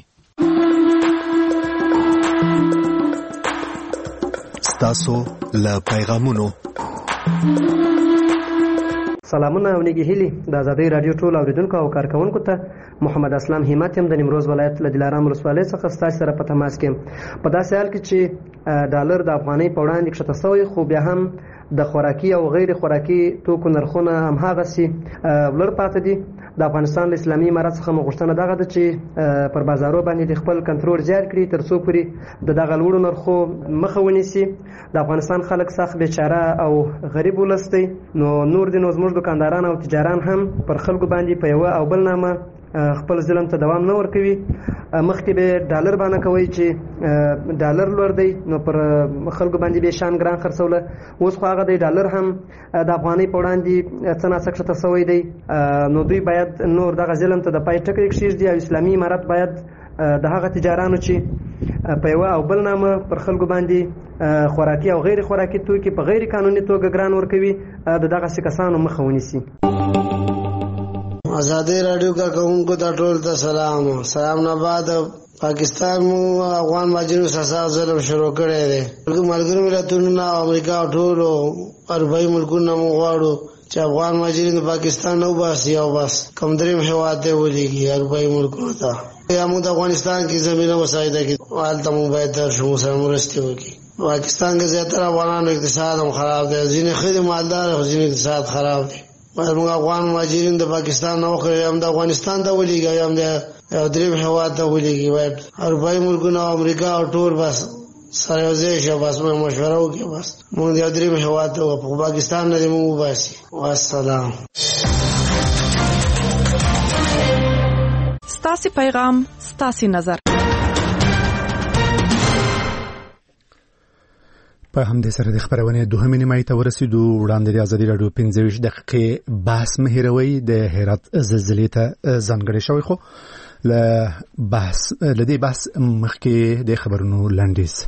ستاسو له پیغامونو سلامونه او نیکی هیلي د ازادۍ رادیو ټول اوریدونکو او کارکونکو ته محمد اسلام همت يم د نیمروز ولایت له دلارام ولسوالۍ څخه ستاسو سره په تماس کې په داسې حال کې چې ډالر د افغانۍ په وړاندې کښته شوی خو بیا هم د خوراکي او غیر خوراکي توکو نرخونه هماغسې ولر پاتې دي. د افغانستان له اسلامي امارت څخه مغوښتنه دغه ده چې پر بازارو باندې د خپل کنټرول زیات کړي تر څو پورې د دغه لوړو نرخو مخه ونیسي. د افغانستان خلک سخت بیچاره او غریب ولس دی نو نور دي نو زموږ دکانداران او تجاران هم پر خلکو باندې په یوه او بل نامه خپل ظلم ته دوام نه ورکوي. مخکې به ډالر باندې کوي چې ډالر لوړ دی نو پر خلکو باندې به شان ګران خرڅوله. اوس خو هغه دی ډالر هم د افغانۍ په وړاندې څه ناڅه کښته شوی دی نو دوی باید نور دغه ظلم ته د پای ټکی کښېږدي او اسلامي امارت باید د هغه تجارانو چې په یوه او بل نامه پر خلکو باندې خوراکي او غیر خوراکي توکي په غیر قانوني توګه ګران ورکوي د دغسې کسانو مخه ونیسي. آزادی رادیو کا کارکونکو ته ټول ته سلام. سلام نه بعد پاکستان مو افغان ماجرو سزا ظلم شروع کړی دی. ملګرو ملتونو نه امریکا ټولو عربي ملکونو مو غواړو چې افغان ماجرین د پاکستان نه وباسي او بس کوم دریم هېواد ته ولېږي عربي ملکونو ته. یا موږ د افغانستان کې زمینه مساعده کې هلته مو باید درشو سره مرستې وکړي. پاکستان کې زیاتره افغانانو اقتصاد هم خراب دی. ځینې ښه دي مالدار او ځینې اقتصاد خراب دی. موږ افغان مهاجرین د پاکستان نه وکړي هم د افغانستان ته ولېږي هم د دریم هېواد ته ولېږي باید اروپایي ملکونه امریکا او ټول بس سره یو ځای شو بس موږ مشوره وکړو بس موږ د دریم هېواد ته په پاکستان نه دې موږ وباسي. والسلام. ستاسو پیغام ستاسو نظر. په همدې سره د خبرونه دوهمې نیمایي ته ورسېدو. وړاندې د ازادي راډیو پنځه ویشت دقیقې بحث مه هېروئ د هرات زلزلې ته ځانګړی شوی، خو له بحث له دې بحث مخکې د خبرونو لنډیز.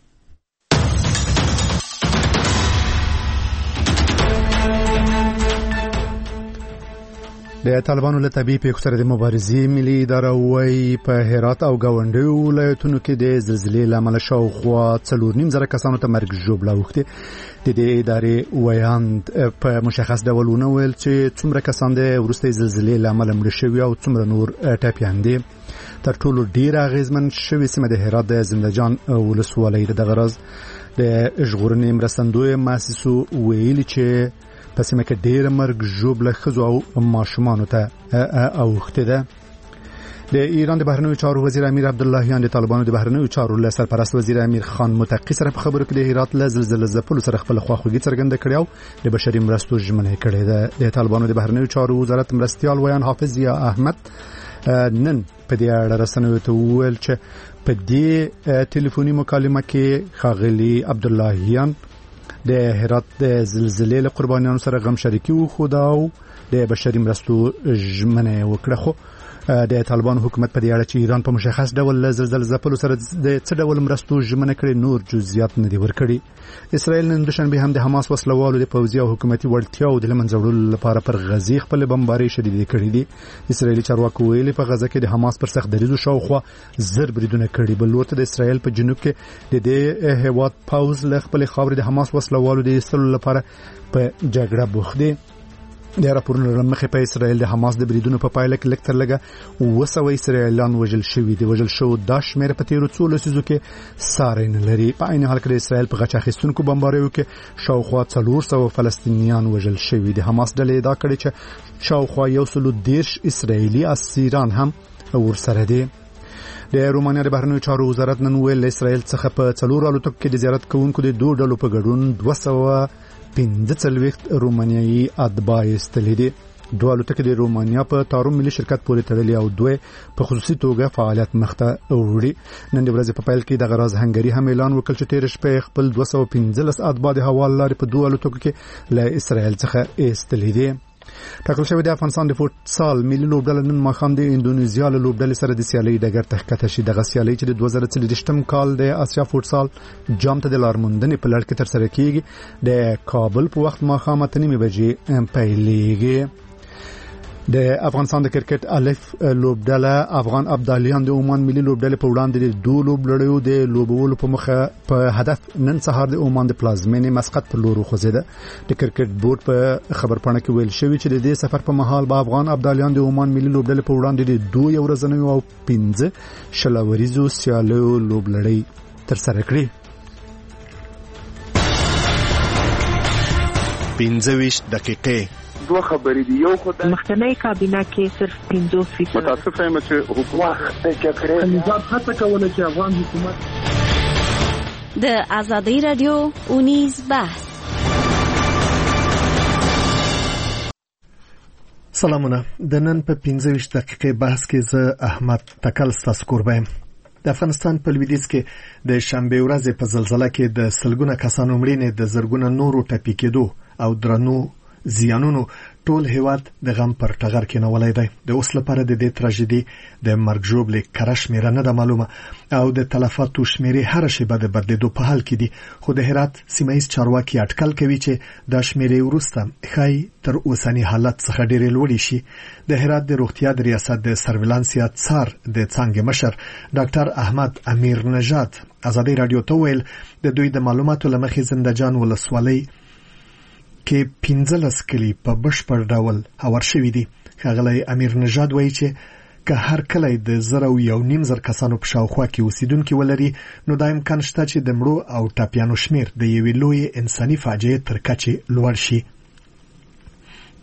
د طالبانو له طبي پیښو سره د مبارزې ملي اداره وايي په هرات او گاونډیو ولایتونو کې د زلزلې له امله شاوخوا څلور نیم زره کسانو ته مرګ ژوبله اوښتې. د دې ادارې ویاند په مشخص ډول ونه ویل چې څومره کسان د وروستۍ زلزلې له امله مړه شوي او څومره نور ټپیان دي. تر ټولو ډېره اغېزمن شوې سیمه د هرات د زندهجان ولسوالۍ ده. دغه راز د ژغورنې مرستندویه مؤسسو ویلي چې په سیمه کې ډېر مرګ ژوبله ښځو او ماشومانو ته اوښتې ده. د ایران د بهرنیو چارو وزیر امیر عبداللهیان د طالبانو د بهرنیو چارو له سرپرست وزیر امیر خان متقی سره په خبرو کې د هرات له زلزلې ځپلو سره خپل خواخوږي څرګنده کړې او د بشري مرستو ژمنه کړې ده. د طالبانو د بهرنیو چارو وزارت مرستیال ویان حافظ یا احمد نن په دې اړه رسنیو ته وویل چې په دې ټلیفوني مکالمه کې ښاغلي عبداللهیان د هرات د زلزلې له قربانیانو سره غم شریکي وښوده او د بشري مرستو ژمنه وکړه. خو د طالبان حکومت په دې اړه چې ایران په مشخص ډول له زلزلې ځپلو سره د څه ډول مرستو ژمنه کړې نور جزئیات نه دي ورکړي. اسرائیل نن دوشنبه هم د حماس وسلوالو د پوځي او حکومتي وړتیاو د لمنځه وړلو لپاره پر غزې خپل بمبارۍ شدیدې کړې دي. اسرائیلي چارواکو ویلي په غزه کې د حماس پر سخت دریځو شاوخوا زر بریدونه کړي. بل ورته د اسرائیل په جنوب کې د دې هیواد پوځ له خپل خاورې د حماس وسلوالو د ایستلو لپاره په جګړه بوخت دي. د راپورونو لمخې په اسرائیل د حماس د بریدونو په پایله کې لکتر لګه وسوي اسرائیلیان وژل شوي دي. وژل شو دا شمېر په تیرو څو لسیزو کې ساری نه لري. په عین حال کې د اسرائیل په غچ اخیستونکو بمباریو کې شاوخوا څلور سوه فلسطینیان وژل شوي دي. حماس ډلې ادعا کړې چې شاوخوا یو سلو دېرش اسرائیلي اسیران هم ورسره دي. د رومانیا د بهرنیو چارو وزارت نن ویل اسرائیل څخه په څلور الوتکو کې د زیارت کوونکو د دوه ډلو په ګډون دوه سوه پنځه څلوېښت رومانیایي اتباع ایستلي دي. دوه الوتکې د رومانیا په تاروم ملي شرکت پورې تړلې او دوه په خصوصي توګه فعالیت مخته وړي. نن د ورځې په پیل کې دغه راز هنګري هم اعلان وکړ چې تیر شپه خپل دوه سوه پنځلس اتباع د هوا لارې په دوه الوتکو کې له اسرائیل څخه ایستلي دي. ټاکل شوی د افغانستان د فوټسال ملي لوبډله نن ماښام د اندونیزیا له لوبډلې سره د سیالۍ ډګر ته ښکته شي. دغه سیالۍ چې د دوه زره څلوېښتم کال د اسیا فوټسال جام ته د لارموندنې په لړ کې ترسره کیږي. د کابل په وخت ماښام اته نیمې بجې پیلېږي. د افغانستان د کرکټ الف لوبډله افغان ابدالیان د عمان ملي لوبډلې په وړاندې د دوه لوبلړیو د لوبولو په مخه په هدف نن سهار د عمان د پلازمینې مسقط په لور وخوځېده. د کرکټ بورډ په خبرپاڼه کې ویل شوی چې د دې سفر په مهال به افغان ابدالیان د عمان ملي لوبډلې په وړاندې د دوه یو ورځنیو او پنځه شلوریزو سیالیو لوبلړۍ ترسره کړي. پنځه ویشت دقیقې دوه خبرې دي. یو خدای مخکنی کابینه کې صرف پنځوس فیصد متاسف یم چې حکومت چې نظام هڅه کوله چې افغان حکومت د ازادي رادیو اونیز بحث. سلامونه. د نن په پنځه ویشت دقیقې بحث کې زه احمد تکل ستاسو کوربه یم. د افغانستان په لویدیځ کې د شنبه ورځې په زلزلہ کې د سلګونه کسانو مړینې د زرګونه نورو ټپي کېدو او درنو زیانونو ټول هیواد د غم پر ټغر کې نولای دی. د اوس لپاره د دې تراژیدي د مرګ ژوبلې کره شمیره نه ده معلومه او د تلفاتو شمیرې هر شیبه د بدلیدو په حال کې دي. خو د هرات سیمایي چارواکي اټکل کوي چې د شمیرې وروسته ښایي تر اوسنی حالت څخه ډېرې لوړې شي. د هرات د روغتیا د ریاست د سرویلانسیا څار د څانګې مشر ډاکټر احمد امیر نژاد ازادي رادیو ته ویل د دوی د معلوماتو لمخې زندهجان ولسوالۍ کې پنځلس کلی په بشپړ ډول هوار شوي دي. ښاغلی امیر نژاد وایي چې که هر کلی د زر او یو نیم زر کسانو په شاوخوا کې اوسیدونکي ولري نو دا امکان شته چې د مړو او ټپیانو شمیر د یوې لویې انساني فاجعې تر کچې لوړ شي.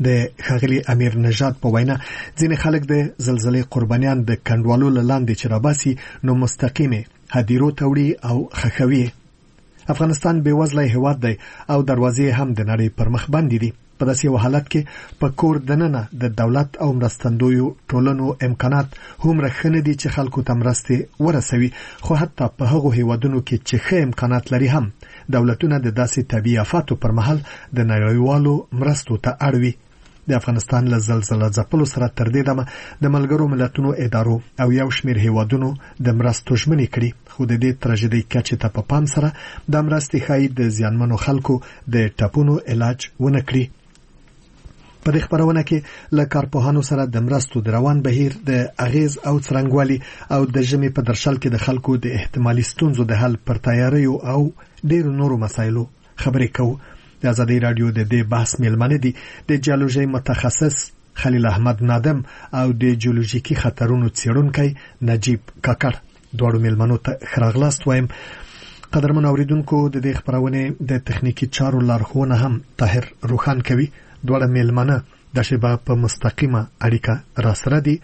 د ښاغلي امیر نژاد په وینا ځینې خلک د زلزلې قربانیان د کنډوالو لاندې چې راباسي نو مستقیمه هدیرو توړي او خخوي. افغانستان بېوزله هیواد دی او دروازې هم د نړۍ پر مخ باندې دي. په داسې یو حالت کې په کور دننه د دولت او مرستندویو ټولنو امکانات هم رخنه دي چې خلکو ته مرستې ورسوي، خو حتی په هغو هیوادونو کې چې ښه امکانات لري هم دولتونه د داسې طبیعي آفاتو پر مهال د نړیوالو مرستو ته اړوي. د افغانستان له زلزلې ځپلو سره تر دې دمه د ملګرو ملتونو ادارو او یو شمېر هیوادونو د مرستو ژمنې کړي، خو د دې تراژیدي کچې ته په پام سره د مرستې ښایي د زیانمنو خلکو د ټپونو علاج ونه کړي. په دې خبرونه کې له کارپوهانو سره د مرستو د روان بهیر د اغیز او څرنګوالي او د ژمي په درشل کې د خلکو د احتمالي ستونزو د حل پر تیاریو او ډېر نورو مسایلو خبرې کوو. د آزادۍ رادیو د دې بحث میلمانه دي د جیولوژي متخصص خلیل احمد نادم او د جیولوژیکي خطرونو څېړونکی نجیب کاکړ. دواړو میلمنو ته ښه راغلاست وایم. قدرمن اوریدونکو، د دې خبرونه د تخنیکی چارو لارښوونه هم طاهر روخان کوي. دواړه میلمانه د شبا په مستقیمه اړیکه را سره دي.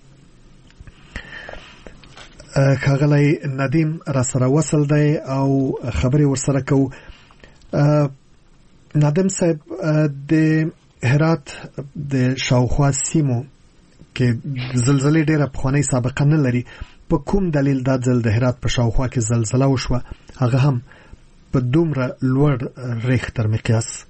ښاغلی ندیم را سره وصل دی او خبرې ورسره کوو. نادم صاحب، د هرات د شاوخوا سیمو کې زلزلې ډېره پخوانۍ سابقه نه لري. په کوم دلیل دا ځل د هرات په شاوخوا کې زلزله وشوه، هغه هم په دومره لوړ ریختر مقیاس؟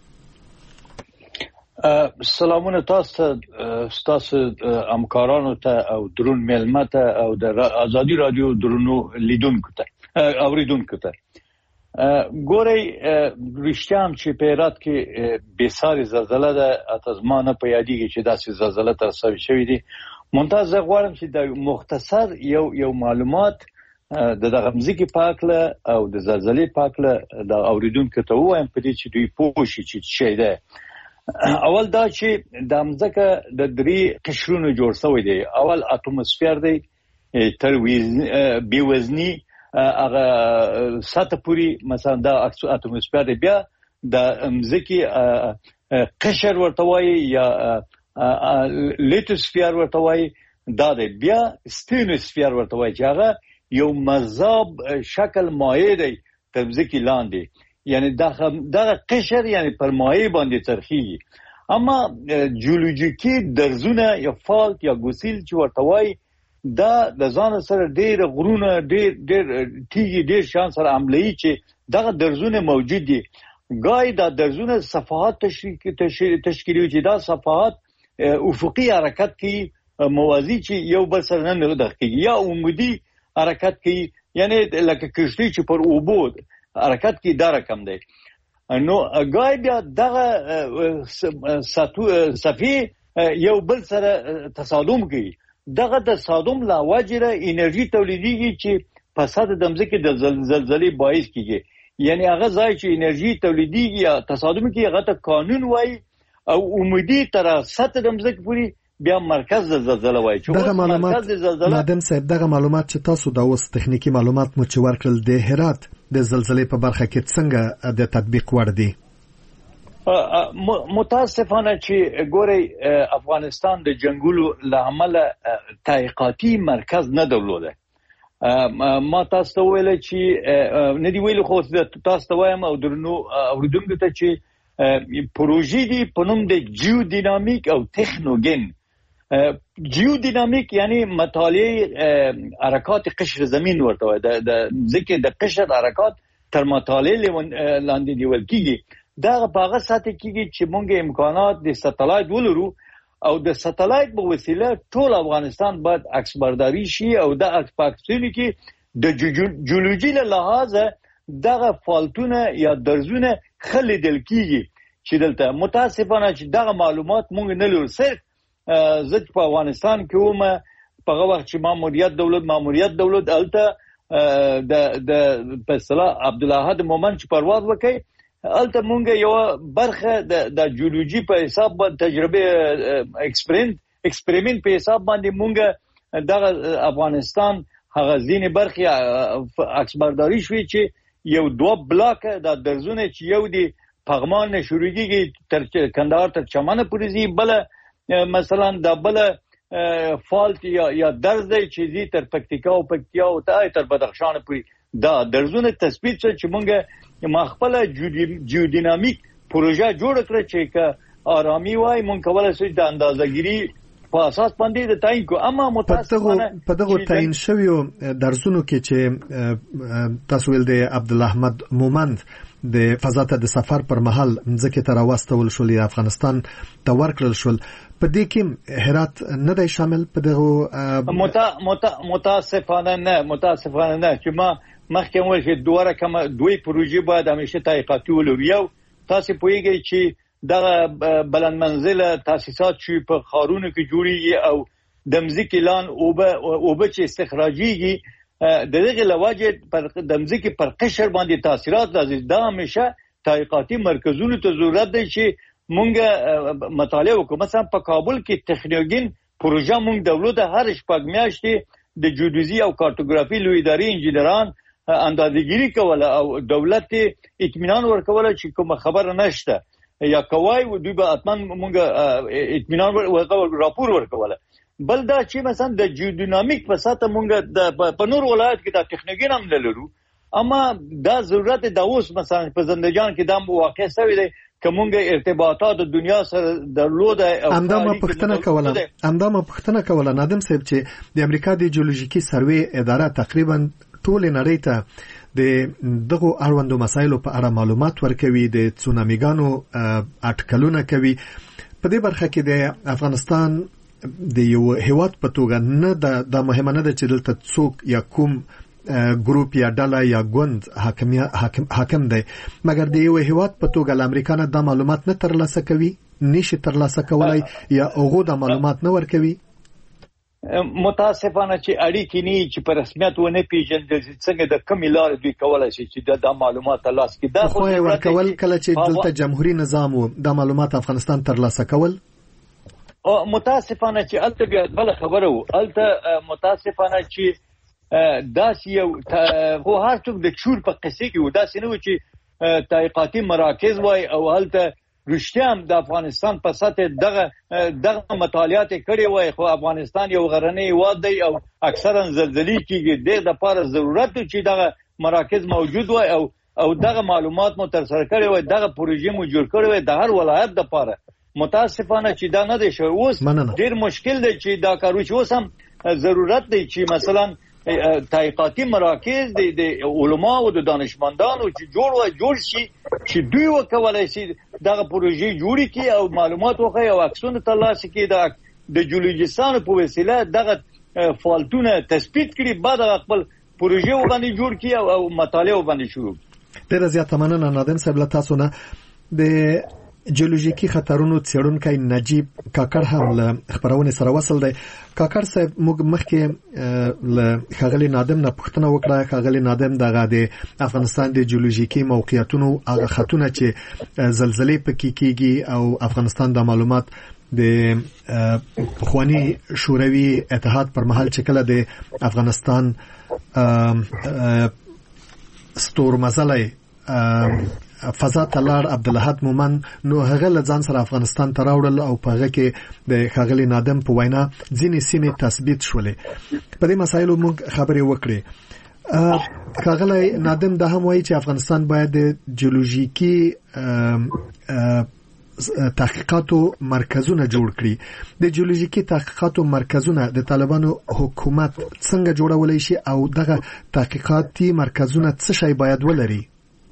سلامونه تاسو تاسو همکارانو ته او درون میلمه ته او د آزادۍ رادیو درونو لیدونکو ته اوریدونکو ته. ګورئ، رښتیا هم چې په هرات کې بېسارې زلزله ده. اته زما نه په یادېږي چې داسې زلزله ترسره شوې دي. منتها زه غواړم چې د مختصر یو یو معلومات د دغه مځکې په هکله او د زلزلې په هکله د اوریدونکو ته ووایم، په دې چې دوی پوه شي چې څه شی ده. اول دا چې د مځکه د درې قشرونو جوړ شوی دی. اول اتموسفیر دی تر بې وزني هغه سطح پورې، مثلا دا اتموسفیر دی. بیا د مځکې قشر ورته وایي یا لیتوسفیر ورته وایي، دا دی. بیا ستینوسفیر ورته وایي چې هغه یو مذاب شکل مایع دی تر مځکې لاندې، یعنی دغه قشر یعنی پر مایع باندې څرخیږي. اما جیولوژیکي درزونه یا فالت یا ګوسیل چې ورته وایي، دا د ځان سره ډېر غرونه ډېر ډېر تیږي ډېر شان سره عملي چې دغه درزونه موجود دي. ګای دا درزونه صفحات تشکیلوي چې دا صفحات افقي حرکت کوي، موازی چې یو بل سره نه دخیږي، یا عمودي حرکت کوي، یعنی لکه کشتی چې پر اوبو حرکت کی دا رقم دی. نو ګای بیا دغه صفی یو بل سره تصادم کوي. دغه تصادم لا وجره انرژي تولیدیږي چې په سطح د مځکې د زلزلې باعث کیږي. یعنی هغه ځای چې انرژي تولیدیږي یا تصادم کوي هغه ته قانون وایي، او عمودي تر سطح د مځکې پورې بیا مرکز د زلزلې وایي. دغه معلومات نادم صاحب، دغه معلومات چې تاسو دا اوس تخنیکی معلومات مو چې ورکړل د هرات د زلزلې په برخه کې څنګه د تطبیق وړ دي؟ متاسفانه چې ګورئ، افغانستان د جنگولو له امله تحقیقاتي مرکز نه درلوده. ما تاسو ته ویل چې نه دی ویل، خو تاسو ته وایم او درنو اوریدونکو ته چې پروژې دی په نوم د جیو دینامیک او تکنوګن. جیو دینامیک یعنی مطالعه حرکات قشر زمین ورته وایي، د ځکه د قشر حرکات تر مطالعه لاندې نیول کیږي. دا په هغه سطح کېږي چې موږ امکانات د ساتلایت ولرو، او د ساتلایت په وسیله ټول افغانستان باید عکس برداری شي، او د عکس پاکستان کې د جیولوژي له لحاظه دغه فالتونه یا درزونه خلیدل کیږي. چې دلته متاسفانه چې دغه معلومات موږ نه لرو. صرف زه په افغانستان کې وم په هغه وخت چې ماموریت دولت ماموریت دولت الته د د په اصطلاح عبدالاحد مومن چې پرواز وکړي، الته مونږ یو برخه د د جیولوژي په حساب باندې تجربه ایکسپریمنت ایکسپریمنت په حساب باندې مونږ دغه افغانستان هغه ځینې برخه عکس برداری شوې چې یو دوه بلاک د درزونه چې یو دی پغمان نه شروع کیږي تر کندهار تر چمن پورې ځي، بل مثلا د بل فالت یا یا درز دی چې زی تر پکتیکا او پکتیا او تر بدخشان پورې دا درزونه تثبیت شو چې مونږه مخبله جیودینامیک پروژه جوړ کړ چې که آرامي وای مونږ کولای شو د اندازه‌ګیری په اساس باندې د تعین کو. اما متاسفانه په دغه تعین شویو درزونو کې چې تاسو ول د عبد الاحمد مومند د فضا ته د سفر پر مهال ځکه تر واستول شو ل افغانستان ته ورکړل شول، په دې کې هرات نه دی شامل په دغه متا متاسفانه نه متاسفانه نه چې ما مخکې وایي چې دوه کومه دوی پروژې باید همیشه تحقیقاتي ولري. یو تاسو پوهیږئ چې دغه بلند منزله تاسیسات چې په خارونو کې جوړیږي او د مځکې لان اوبه اوبه چې استخراجيږي د دغه لواجه پر د مځکې پر قشر باندې تاثیرات راځي. دا همیشه تحقیقاتي مرکزونو ته ضرورت دی چې مونږ مطالعه وکړو. مثلا په کابل کې تخنیوګین پروژه مونږ دولت هر شپږ میاشتې د جیودیزي او کارتوګرافي لوی ادارې انجینران اندازه‌ګیری کوله او دولت اطمینان ورکوله چې کوم خبر نشته یا کوای و دوی به اتمن مونږ اطمینان ورکول راپور ورکوله. بل دا چې مثلا د جیودینامیک په ساته مونږ د په نور ولایت کې د تخنیکین هم لرو، اما دا ضرورت د اوس مثلا په زندجان کې د واقع شوی دی کومګه ارتباطات د دنیا سره درلوده. همدامه پښتنه کوله همدامه پښتنه کوله نادم صاحب چې د امریکا د جیولوژیکي سروې اداره تقریبا ټول نړۍ ته د دغه اړوندو مسایلو په اړه معلومات ورکوي، د تسونامیګانو اټکلونه کوي. په دې برخه کې د افغانستان د یو هیواد په توګه نه د مهمه نه ده چې دلته څوک یا کوم ګروپ یا ډله یا ګوند حاکم حاکم دی، مګر د یو هیواد په توګه ل امریکا نه د معلومات نه ترلاسه کوي، نشي ترلاسه کولای یا هغه د معلومات نه ورکوي. متاسفانه چې اړیکې نه چې په رسمیت ونه پیژندل څنګه د کوم لارې دوی کولای شي چې د معلومات ترلاسه کړي. دا خو ورکول کله چې دلته جمهوریت نظام وو د معلومات افغانستان ترلاسه کول او متاسفانه چې الته بیا بل خبره وو الته متاسفانه چې داس یو خو هر څوک د چور په قصې کې و داس نه و چې تحقیقاتي مراکز وای او الته رښتیام د افغانستان په سطح دغه دغه مطالعات کړي وای خو افغانستان یو غرنی هیواد دی او اکثرا زلزلې کېږي د لپاره ضرورت چې دغه مراکز موجود وای او او دغه معلومات مو تر سره کړي وای دغه پروژې مو جوړ کړي وای د هر ولایت لپاره. متاسفانه چې دا نه دی شوی. اوس ډیر مشکل دی چې دا کارو چې اوس هم ضرورت دی چې مثلا تحقیقاتي مراکز د علما او د دانشمندانو چې جوړ و جوړ شي چې دوی وکولای شي دغه پروژې جوړی کی او معلومات وخی او عکسونه ترلاسه کی د د جیولوژیستانو په وسیله دغه فالټونه تثبیت کړي بعد خپل پروژې وباندې جوړ کی او مطالعه وباندې شروع. ډیر زیات مننه نادم صاحب له تاسو نه. د جیولوژیکي خطرونو څېړونکی نجیب کاکړ هم له خبرونه سره وصل دی. کاکړ صاحب موږ مخکې له خغلی نادم نه پوښتنه وکړه. خغلی نادم دغه د افغانستان د جیولوژیکي موقعیتونو هغه خطونه چې زلزلې پکې کیږي او افغانستان د معلومات د خوانی شوروي اتحاد پر مهال چې کله د افغانستان ستورمزلی فضا تلار عبدالحد مومن نو هغه لځان سره افغانستان ته راوړل او په هغه کې د خغلی نادم په وینا ځینې سیمې تثبیت شولې. په دې مسایلو موږ خبرې وکړې. خغلی نادم دا هم وایي چې افغانستان باید د جیولوژیکي تحقیقاتو مرکزونه جوړ کړي. د جیولوژیکي تحقیقاتو مرکزونه د طالبانو حکومت څنګه جوړولای شي او دغه تحقیقاتي مرکزونه څه شی باید ولري؟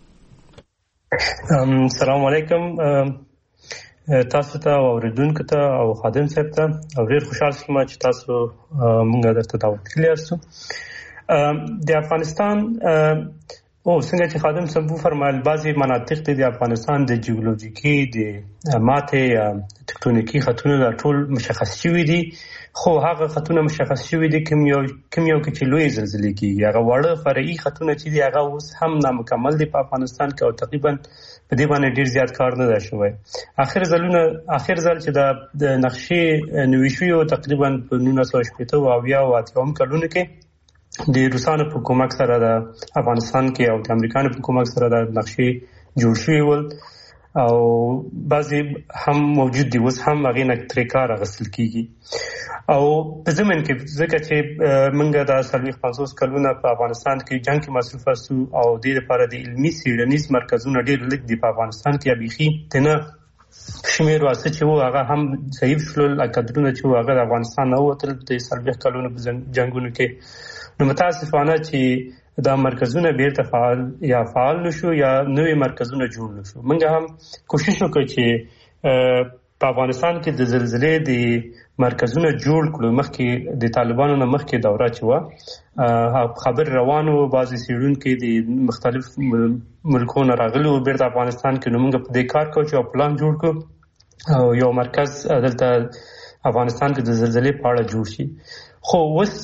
السلام علیکم تاسو ته او اوریدونکو ته او خادم صاحب ته او ډیر خوشاله شوم چې تاسو موږ درته دعوت کړی یاست. د افغانستان او څنګه چې خادم صاحب فرمایل بعضی مناطق د افغانستان د جیولوژیکي د ماته یا تکتونیکی خطونه ټول مشخص شوي دي، خو هغه خطونه مشخص شوي دي کوم یو کوم یو کې چې لوی زلزلې کیږي هغه وړه فرعي خطونه چې دی هغه اوس هم نامکمل دي په افغانستان کې او تقریبا په دې باندې ډیر زیات کار نه دی شوی. اخر ځلونه اخر ځل چې د نقشې نوښوي او تقریبا په نولس سوه شپږ او بیا او اتم کلونو کې د روسانو په کومک سره د افغانستان کې او د امریکایانو په کومک سره د نقشې جوړ شوی ول او بعضی هم موجود دي اوس هم هغه نه تر کار غسل کیږي او په زمين کې ځکه چې منګه د سلوي پنځوس کلونه په افغانستان کې جنگ کې مصروف سو او د لپاره د علمي سیړنیز مرکزونه ډېر لږ دي په افغانستان کې بيخي تنه شمیر واسه چې و هغه هم ضعیف شول اکدرونه چې هغه د افغانستان او تل د سلوي کلونه په جنگونو کې نو متاسفانه چې دا مرکزونه بیرته فعال یا فعال نشو یا نوې مرکزونه جوړ نشو موږ هم کوشش وکړو چې په افغانستان کې د زلزلې د مرکزونه جوړ کړو مخکې د طالبانو نه مخکې دوره چې و خبر روانو بعضی سیډونکو د مختلف ملکونو راغلو بیرته افغانستان کې نو موږ په دې کار کوو چې پلان جوړ کړو او یو مرکز دلته افغانستان کې د زلزلې په اړه جوړ شي خو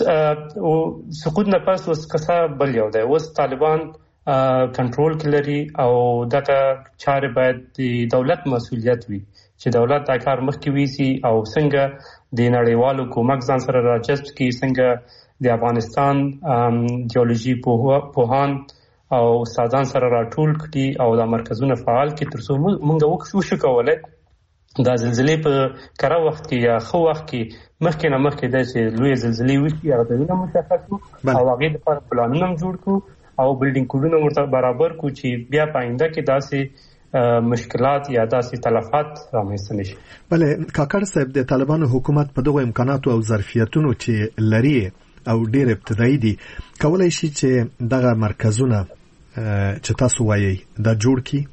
اوس سقوط نه پس اوس قصه بل یو دی اوس طالبان کنټرول کړي او دغه چارې باید د دولت مسؤلیت وي چې دولت دا کار مخکې ویسي او څنګه د نړیوالو کومک ځان سره راجست کی څنګه د افغانستان جیولوژي پوهان او استادان سره راټول کړي او د مرکزونو فعال کړي ترڅو موږ وکړو کولای دا زلزلې په کره وخت کې یا خو وخت کې مخکې نه مخکې د چې لوی زلزلې وشي هغه د وینې مشخص او هغه د پلانونه جوړ کړو او بلډینګ کوډونه ورته برابر کو چې بیا پاینده کې داسې مشکلات یا داسې تلفات رامنځته نشي. بله کاکړ صاحب د طالبانو حکومت په دغه امکاناتو او ظرفیتونو چې لري او ډېر ابتدایي دي کولای شي چې دغه مرکزونه چې تاسو وایي دا جوړ کړي.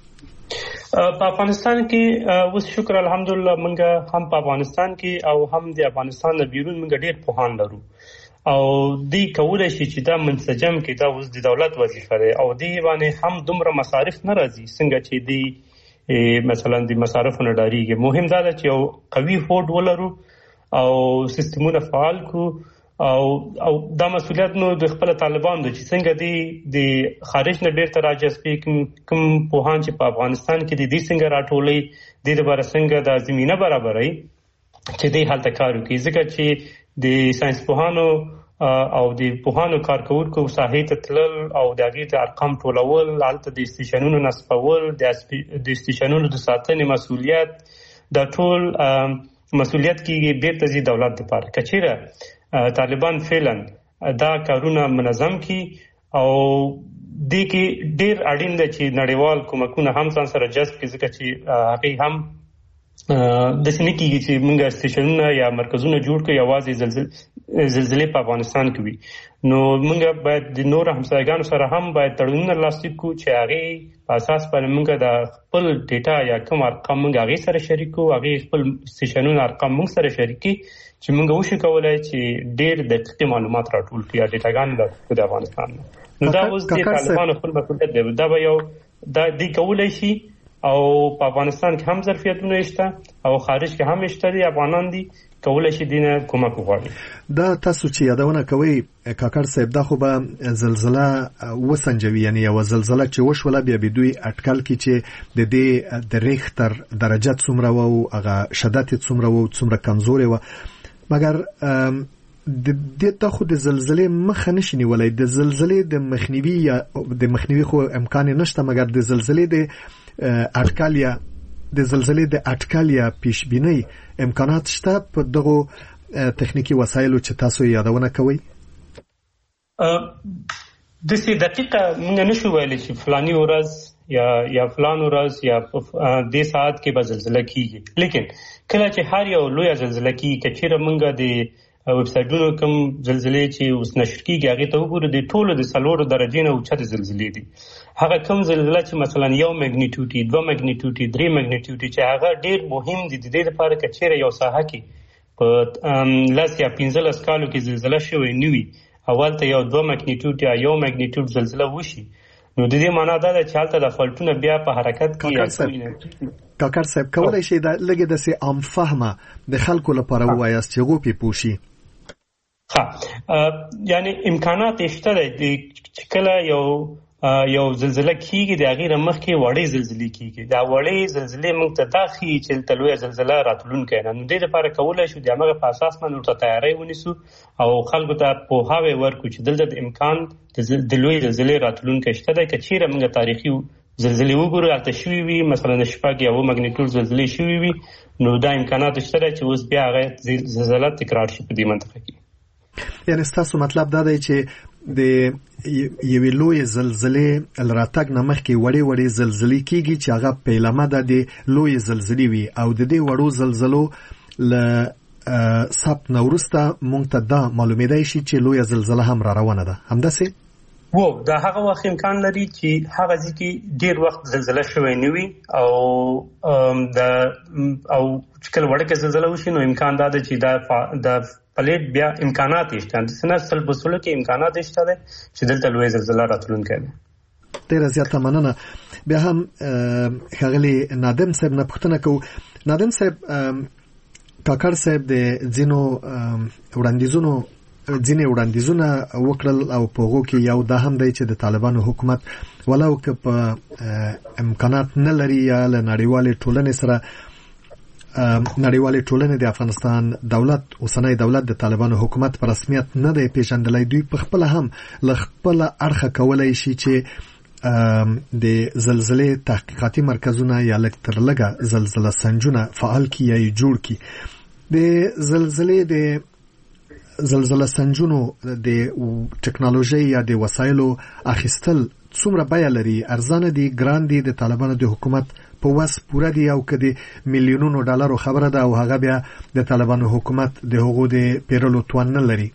په افغانستان کې اوس شکر الحمدلله موږ هم په افغانستان کې او هم د افغانستان نه بیرون موږ ډېر پوهان لرو او دی کولای شي چې دا منسجم کې دا اوس د دولت وظیفه ده او دی باندې هم دومره مصارف نه راځي څنګه چې دی مثلا د مصارفونو ډاریږي مهم دا ده چې یو قوي هوډ ولرو او سیستمونه فعال کو او او دا مسؤلیت نو د خپل طالبان د چې څنګه دی د خارج نه بیرته راجذبي کوم پوهان چې په افغانستان کې د دې څنګه راټولې د لپاره څنګه د زمينه برابرۍ چې دی حالت کار کوي ځکه چې د ساينس پوهانو او د پوهانو کارکونکو ساحې ته تلل او د هغې د ارقام ټولول هلته د استیشنونو نصبول د استیشنونو د ساتنې مسؤلیت دا ټول مسؤلیت کېږي بیرته ځي دولت دپاره که چېرې طالبان فعلا دا کارونه منظم کی او دې کې ډېر اړین ده چې نړیوال کومکونه هم ځان سره جذب کړي ځکه چې هغه هم د سینې کېږي چې موږ استیشنونه یا مرکزونه جوړ کړو یوازې زلزلې زلزلې په افغانستان کې وي نو موږ باید د نور همسایګانو سره هم باید تړونونه لاسلیک کړو چې هغې په اساس باندې موږ د خپل ډیټا یا کوم ارقام موږ هغې سره شریک کړو هغې خپل استیشنونه ارقام موږ سره شریک کړي چې موږ وشو کولای چې ډېر دقیق معلومات راټول کړو یا ډیټاګان لرو د افغانستان نو دا اوس د طالبانو خپل مسؤلیت دی دا به یو دا دی کولای شي او په افغانستان کې هم ظرفیتونه شته او خارج کې هم شته دي افغانان دي کولای شي دینه کومک وغواړي دا تاسو چې یادونه کوي کاکړ صاحب دا خو به زلزلہ وسنجوي یعنی یو زلزلہ چې وشوله بیا به دوی اټکل کی چې د دې د ریختر درجه څومره وو هغه شدت څومره وو څومره کمزوري وو مګر د دې ته خو د زلزلې مخ نشي نیولای د زلزلې د مخنیوي یا د مخنیوي خو امکان نشته مګر د زلزلې د اټکل یا د زلزلې د اټکل یا پیشبینی امکانات شته په دغه تخنیکی وسایلو چې تاسو یادونه کوي د سې دقیقه موږ نشو ویلی چې فلانی ورځ یا یا فلان ورځ یا د ساعت کې به زلزلہ کیږي لیکن کله چې هر یو لوی زلزلہ کیږي چې چیرې موږ د ویب سایټونو کوم زلزلې چې اوس نشر کیږي هغه ته وګورئ د ټولو د څلورو درجې نه اوچته زلزلې دي هغه کوم زلزلہ چې مثلا یو میګنیټیوډ دوه میګنیټیوډ درې میګنیټیوډ چې هغه ډیر مهم دي د دې لپاره چې چیرې یو ساحه کې په لاس یا پنځلس کالو کې زلزلہ شوی نیوي اول ته یو دوه میګنیټیوډ یا یو میګنیټیوډ زلزلہ وشي نو د دې معنی دا ده چې حالت د فالټونه بیا په حرکت کې کاکړ صاحب کولای شي دا لګي د سي عام فهمه د خلکو لپاره وایاست چې غو پی پوشي ها یعنی امکانات شته دي چې کله یو یو زلزلہ کیږي د هغه مخکې وړې زلزلې کیږي دا وړې زلزلې موږ ته داخلي چې تلوي زلزلہ راتلون کینه نو د لپاره کولای شو د هغه په اساس باندې ورته تیاری ونیسو او خلکو ته په هاوی ورکو چې دلته د امکان د لوی زلزلې راتلون کې شته د کچیره موږ تاریخي زلزلې وګورو اته شوي وي مثلا شپږ یا اوه مګنیټیوډ زلزلې شوي وي نو دا امکانات شته چې اوس بیا هغه زلزله تکرار شي په دې منطقه کې. یعنی ستاسو مطلب دا دی چې د یوې لوی زلزلې لراتګ نه مخکې وړې وړې زلزلې کیږي چې هغه پیلامه ده د لوی زلزلې وي او د دې وړو زلزلو له ثبت نه وروسته مونږ ته دا معلومېدای شي چې لویه زلزله هم را روانه ده. همداسې وو دا هغه وخت امکان لري چې هغه ځکه ډیر وخت زلزله شوی نه وي او دا او چې کله وړکه زلزله وشي نو امکان دا ده چې دا د پلیټ بیا امکانات شته د سنسل بسلو کې امکانات شته ده چې دلته لوی زلزله راتلونکې ده. ډیره زیاته مننه. بیا هم ښاغلي نادم صاحب نه پوښتنه کوو. نادم صاحب کاکړ صاحب د ځینو وړاندیزونو ځینې وړاندیزونه وکړل او په هغو کې یو دا هم دی چې د طالبانو حکومت ولو که په امکانات نه لري یا له نړیوالې ټولنې سره نړیوالې ټولنې د افغانستان دولت اوسنی دولت د طالبانو حکومت په رسمیت نه دی پیژندلی، دوی په خپله هم له خپله اړخه کولی شي چې د زلزلې تحقیقاتي مرکزونه یا لږ تر لږه زلزله سنجونه فعال کړي یا یې جوړ کړي. د زلزلې د زلزله سنجونو د ټکنالوژي یا د وسایلو اخیستل څومره بیه لري؟ ارزانه دي، ګران دي؟ د طالبانو د حکومت په وس پوره دي او که د میلیونونو ډالرو خبره ده او هغه بیا د طالبانو حکومت د هغو د پیرلو توان نه لري؟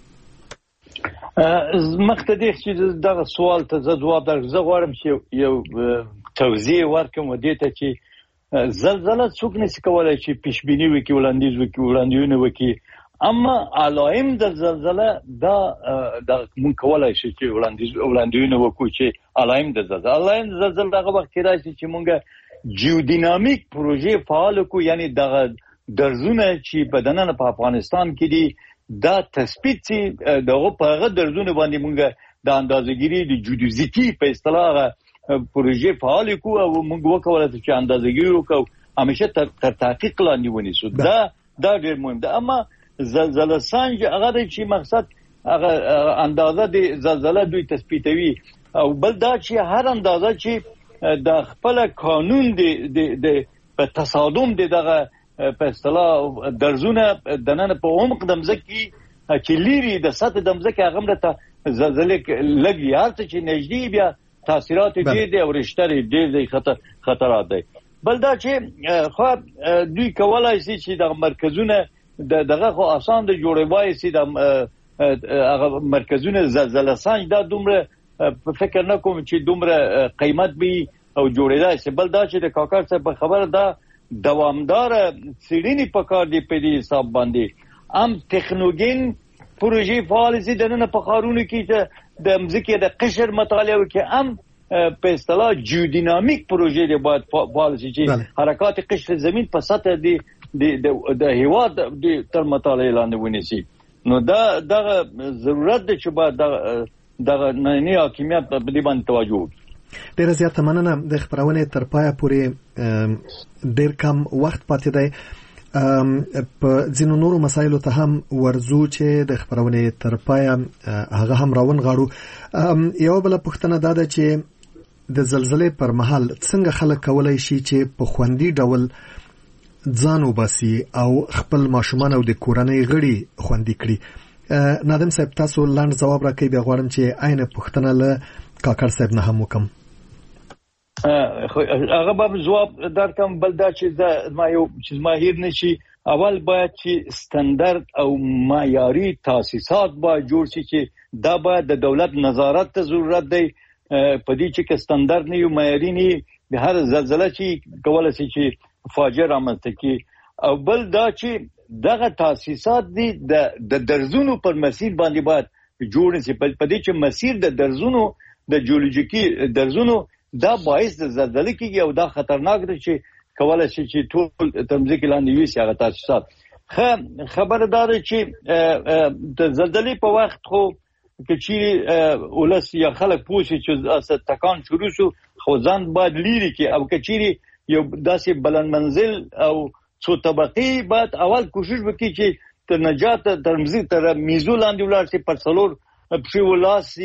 مخته دې چې دغه سوال ته زه جواب درکړم، زه غواړم چې یو توضیح ورکړم و دې ته چې زلزله څوک نشي کولی چې پیشبیني وکړي، وړاندیز وکړي، وړاندیزونه وکړي، اما علائم د زلزله دا د مونږ کولای شي چې وړاندیز وړاندیزونه وکړو چې علائم د زلزله علائم د زلزله هغه وخت راځي چې مونږ جیودینامیک پروژې فعال کړو، یعنی دغه درزونه چې په دننه په افغانستان کې دي دا تثبیت چې دغه په هغه درزونه باندې مونږ د اندازهګیری د جیودیزیتی په اصطلاح پروژې فعال کړو او مونږ وکولای چې اندازهګیری وکړو همیشه تر تحقیق لاندې ونیسو. دا دا ډېر مهم ده. اما زلزله سنج هغه چې مقصد هغه اندازه د زلزله دوی تثبیتوي او بل دا چې هر اندازه چې د خپل قانون د د په تصادم د دغه په اصطلاح درزونه دننه په عمق د مځکې چې لیري د سطح د مځکې هغه ته زلزلې لګي هرڅه چې نږدې بیا تاثیرات دې دي او رشته دې خطر خطرات دي. بل دا چې خو دوی کولای شي چې د مرکزونه دغه خو آسان د جوړوي سي د هغه مرکزونه زلزله سنج دا دومره فکر نه کوم چې دومره قیمت به او جوړیدای سي. بل دا چې د کاکړ څخه خبره ده دوامدار سړینی په کار دی په دې حساب باندې ام ټکنولوژي پروژې فعال سي دنه په خارونو کې چې د مځکې د قشر مطالعه وکړي ام په اصطلاح جیودینامیک پروژې دی باید فعال سي چې حرکات قشر زمين په سطح دی د د هوا د تر مطالعه لاندې ونیسي. نو دا دغه ضرورت دی چې باید دغه نه حاکمیت په دې باندې توجه وکړي. ډیره زیاته مننه. د خبرونې تر پایه پورې ډیر کم وخت پاتې دی. په ځینو نورو مسایلو ته هم ورزو چې د خبرونې تر پایه هغه هم راون غاړو. یو بل پوښتنه دا ده چې د زلزلې پر مهال څنګه خلک کولای شي چې په خوندي ډول ځان وباسي او خپل ماشومان او د کورنۍ غړي خوندي کړي؟ نادم صاحب تاسو لاند جواب راکړئ، بیا غواړم چې عین پوښتنه له کاکړ صاحب نه هم وکم. هغه به جواب درکم. بل دا چې دا ما یو چې ما هیر نشي، اول باید چې ستاندرد او معیاري تاسیسات باید جوړ شي چې دا باید د دولت نظارت ته ضرورت دی. په دې چې کې ستاندرد نه یو معیاري نه د هر زلزله چې کولای شي چې فاجعه رامنځته کړي. او بل دا چې دغه تاسیسات دي د درزونو پر مسیر باندې باید جوړ شي. په دې چې مسیر د درزونو د جیولوژیکي درزونو دا باعث د زلزلې کېږي او دا خطرناک دی چې کولای شي چې ټول تمځکې لاندې ویسي هغه تاسیسات. خبردار چې د زلزلې په وخت خو که چیرې ولس یا خلک پوه شي چې تکان شروع شو خو ځان باید لیرې کړي او که چیرې یو داسې بلند منزل او څو طبقې باید اول کوشش وکړي چې تر نجات تر مزید تر میزو لاندې ولاړ شي، پر څلور پښې ولاړ شي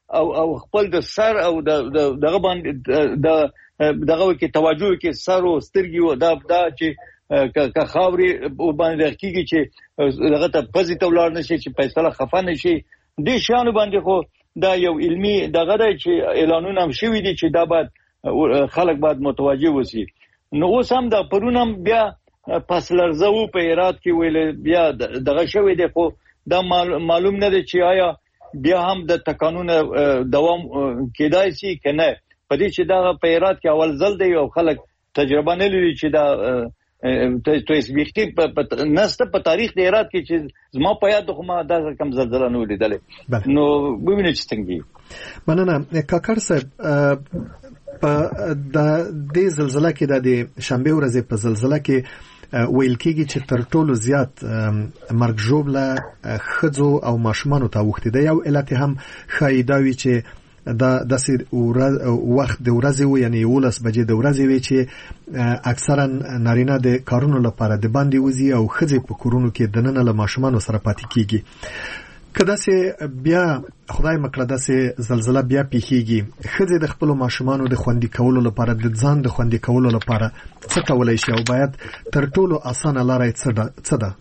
او او خپل د سر او د دغه باندې د دغه کې توجه کې سر او سترګي دا دا چې که خاوري باندې کېږي چې دغه ته پزې ته ولاړ نشي چې فیصله خفه نشي دې شانو باندې خو دا یو علمي دغه دی چې اعلانونه هم شوي دي چې دا باید خلک باید متوجه وسی. نو اوس هم د پرون هم بیا پس لرزه و په هرات کې ویل بیا دغه شوی دی خو دا معلوم نه دی چې آیا بیا هم د تکانون دوام کېدای شي که نه. په دې چې دا په هرات کې اول ځل دی او خلک تجربه نه لري چې دا تو اسبیختی نسته په تاریخ د هرات کې چې زما په یاد خو ما دا کم زلزله نه ولیدلې. نو ووینئ چې څنګه دي. مننه کاکړ صاحب. په د دې زلزله کې د شنبه ورځې په زلزله کې ویل کېږي چې تر ټولو زیات مرګ ژوبله ښځو او ماشومانو ته اوښتې ده. یو علت هم ښایي دا وي چې دا داسې وخت د ورځې و یعنې یولس بجې د ورځې وي چې اکثرا نارینه د کارونو لپاره د باندې وځي او ښځې په کورونو کې دننه له ماشومانو سره پاتې کېږي. که داسې بیا خدای مکړه داسې زلزله بیا پیښیږي ښځې د خپلو ماشومانو د خوندي کولو لپاره د ځان د خوندي کولو لپاره څه کولی شي او باید تر ټولو اسانه لاره یې څه ده؟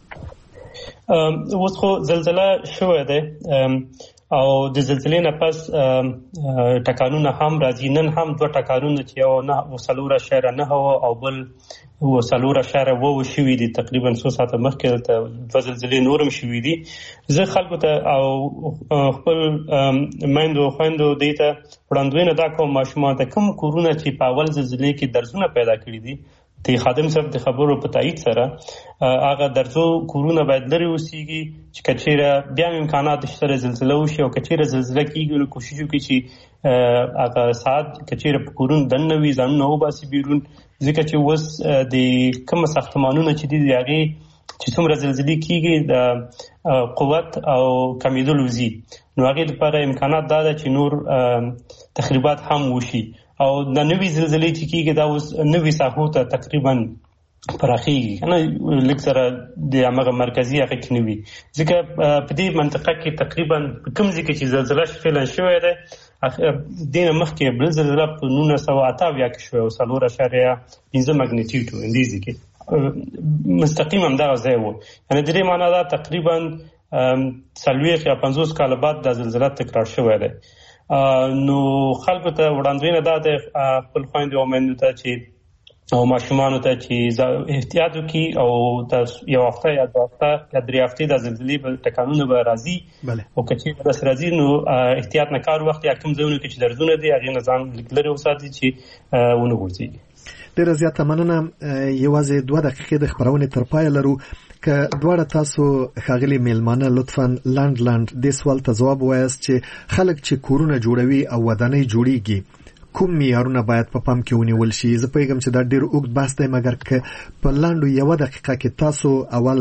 اوس خو زلزله شوې ده او د زلزلې نه پس ټکانونه هم راځي. نن هم دوه ټکانونه چې یو نه څلور اشاریه نه او بل څلور اشاریه اووه شوي دي تقریبا څو ساعته مخکې دوه زلزلې نور هم شوي دي. زه خلکو ته او خپل میندو خویندو دې ته وړاندوینه دا کوم ماشومان ته کوم کورونه چې په اول زلزلې کې درزونه پیدا کړي دي د خادم صاحب د خبرو په تایید سره هغه درزو کورونه باید لري اوسېږي چې کچېره بیا امکانات شته زلزله وشي او کچېره زلزله کېږي نو کوشش وکړي چې هغه ساعت کچېره په کورون دننه وي ځانونه وباسي بیرون ځکه چې اوس د کوم ساختمانونه چې دي د هغې چې څومره زلزلې کېږي د قوت او کمیدلو ځي نو هغې دپاره امکانات دا ده چې نور تخریبات هم وشي او د نوې زلزلې چې کېږي دا اوس نوې ساحو ته تقریبا پراخېږي که نه لږ سره د همغه مرکزي هغه کې نه وي ځکه په دې منطقه کې تقریبا په کوم ځای کې چې زلزله فعلا شوې ده دې نه مخکې بل زلزله په نولس سوه اته اویا کې شوې او څلور اشاریه پنځه مګنیټیوډ و دې ځای کې مستقیم همدغه ځای و. یعنې د دې معنا دا تقریبا څلوېښت یا پنځوس کاله بعد دا زلزله تکرار شوی دی. نو خلکو ته وړاندوینه دا د خپل خویندو او میندو ته چې او ماشومانو ته چې احتیاط وکړي او یو هفته یا دوه هفته یا درې هفتې د زلزلې به ټکانونه به راځي او که چېرې داسې راځي نو احتیاط نه کار وخت یا کوم ځایونو کې چې درزونه دي هغې نه ځان لږ لرې وساتي چې ونه غورځېږي. ډېره زیاته مننه. یوازې دوه دقیقې د خپرونې تر پایه لرو. که دواړه تاسو ښاغلي میلمانه لطفا لنډ لنډ دې سوال ته ځواب ووایاست چې خلک چې کورونه جوړوي او ودانۍ جوړیږي کوم معیارونه باید په پام کې ونیول شي؟ زه پوهېږم چې دا ډېر اوږد بحث دی مګر که په لنډو یوه دقیقه کې تاسو اول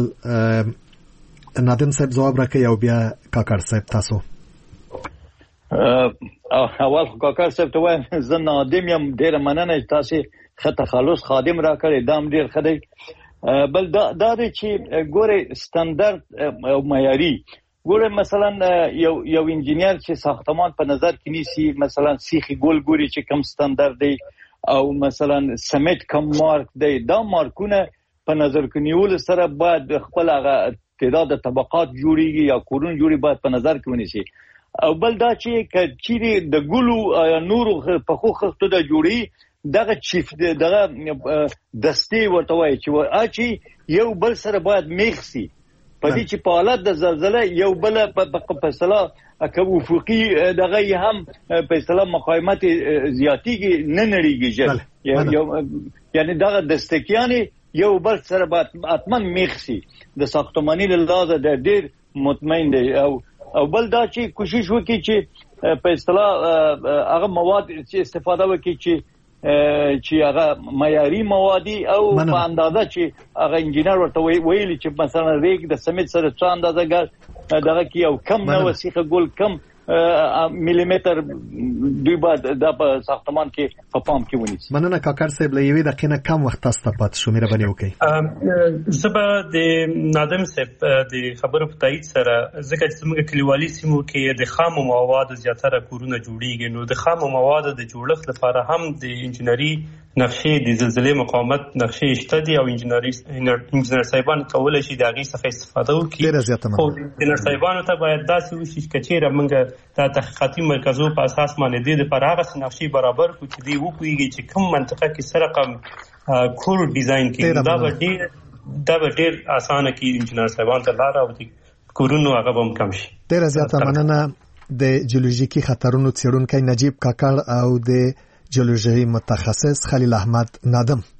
نادم صاحب ځواب راکړئ او بیا کاکړ صاحب تاسو. اول کاکړ صاحب ته وایم زه نادم یم ډېره مننه چې تاسې ښه تخلص خادم راکړی دا هم ډېر ښه دی. بل دا دا دی چې ګورئ ستاندرد او معیاري ګوره مثلا یو یو انجینیر چې ساختمان په نظر کې نیسي مثلا سیخي ګول ګوري چې کم ستاندرد دی او مثلا سمیت کم مارک دی دا مارکونه په نظر کې نیول سره باید خپل هغه تعداد طبقات جوړیږي یا کورون جوړي باید په نظر کې ونیسي. او بل دا چې کچېرې د ګلو یا نورو په خو خښتو د جوړي دغه چیف دغه دستې ورته وایي چې اچي یو بل سره باید میخ سي په دې چې په حالت د زلزله یو بل په اصطلاح که افقي دغه هم په اصطلاح مقاومت زیاتیږي نه نړیږي ژر یعنی دغه دستکیانې یو بل سره باید حتما میخ سي د ساختماني له لحاظه د ډېر مطمئن دی. او او بل دا چې کوشش وکړي چې په اصطلاح هغه مواد چې استفاده وکړي چې چې هغه معیاري موادي او په اندازه چې هغه انجینر ورته ویلي چې مثلا ریګ د سمیت سره څو اندازه ګر دغه کې او کم نه وسیخه ګل کم ملي متر دوی بعد د ساختمان کې په پام کې ونیسي. مننه کاکړ صاحب، له یوې دقیقې نه کم وخت تاسو ته پات شو، مهرباني وکړئ. زبا د نادم صاحب د خبرو په تایید سره ځکه چې موږ کلیوالي سیمو کې د خامو موادو زیاتره کورونه جوړیږي، نو د خامو موادو د جوړښت لپاره هم د انجنیری نقشې د زلزلې مقاومت نقشې شته دي او انجنیری انجنیر صاحبان کولای شي د هغې څخه استفاده وکړي. خو انجنیر صاحبانو ته باید داسې وشي چې چیرې موږ د تحقیقاتي مرکزو په اساس باندې د لپاره هغه نقشې برابر کړو چې دوی وپوهیږي چې کوم منطقه کې څه رقم کور ډیزاین کړي. دا به ډېر دا به ډېر اسانه کړي انجنیر صاحبان ته لاره او د کورونو هغه به هم کم شي. ډېره زیاته مننه د جیولوژیکي خطرونو څېړونکی نجیب کاکړ او د جیولوژي متخصص خلیل احمد نادم.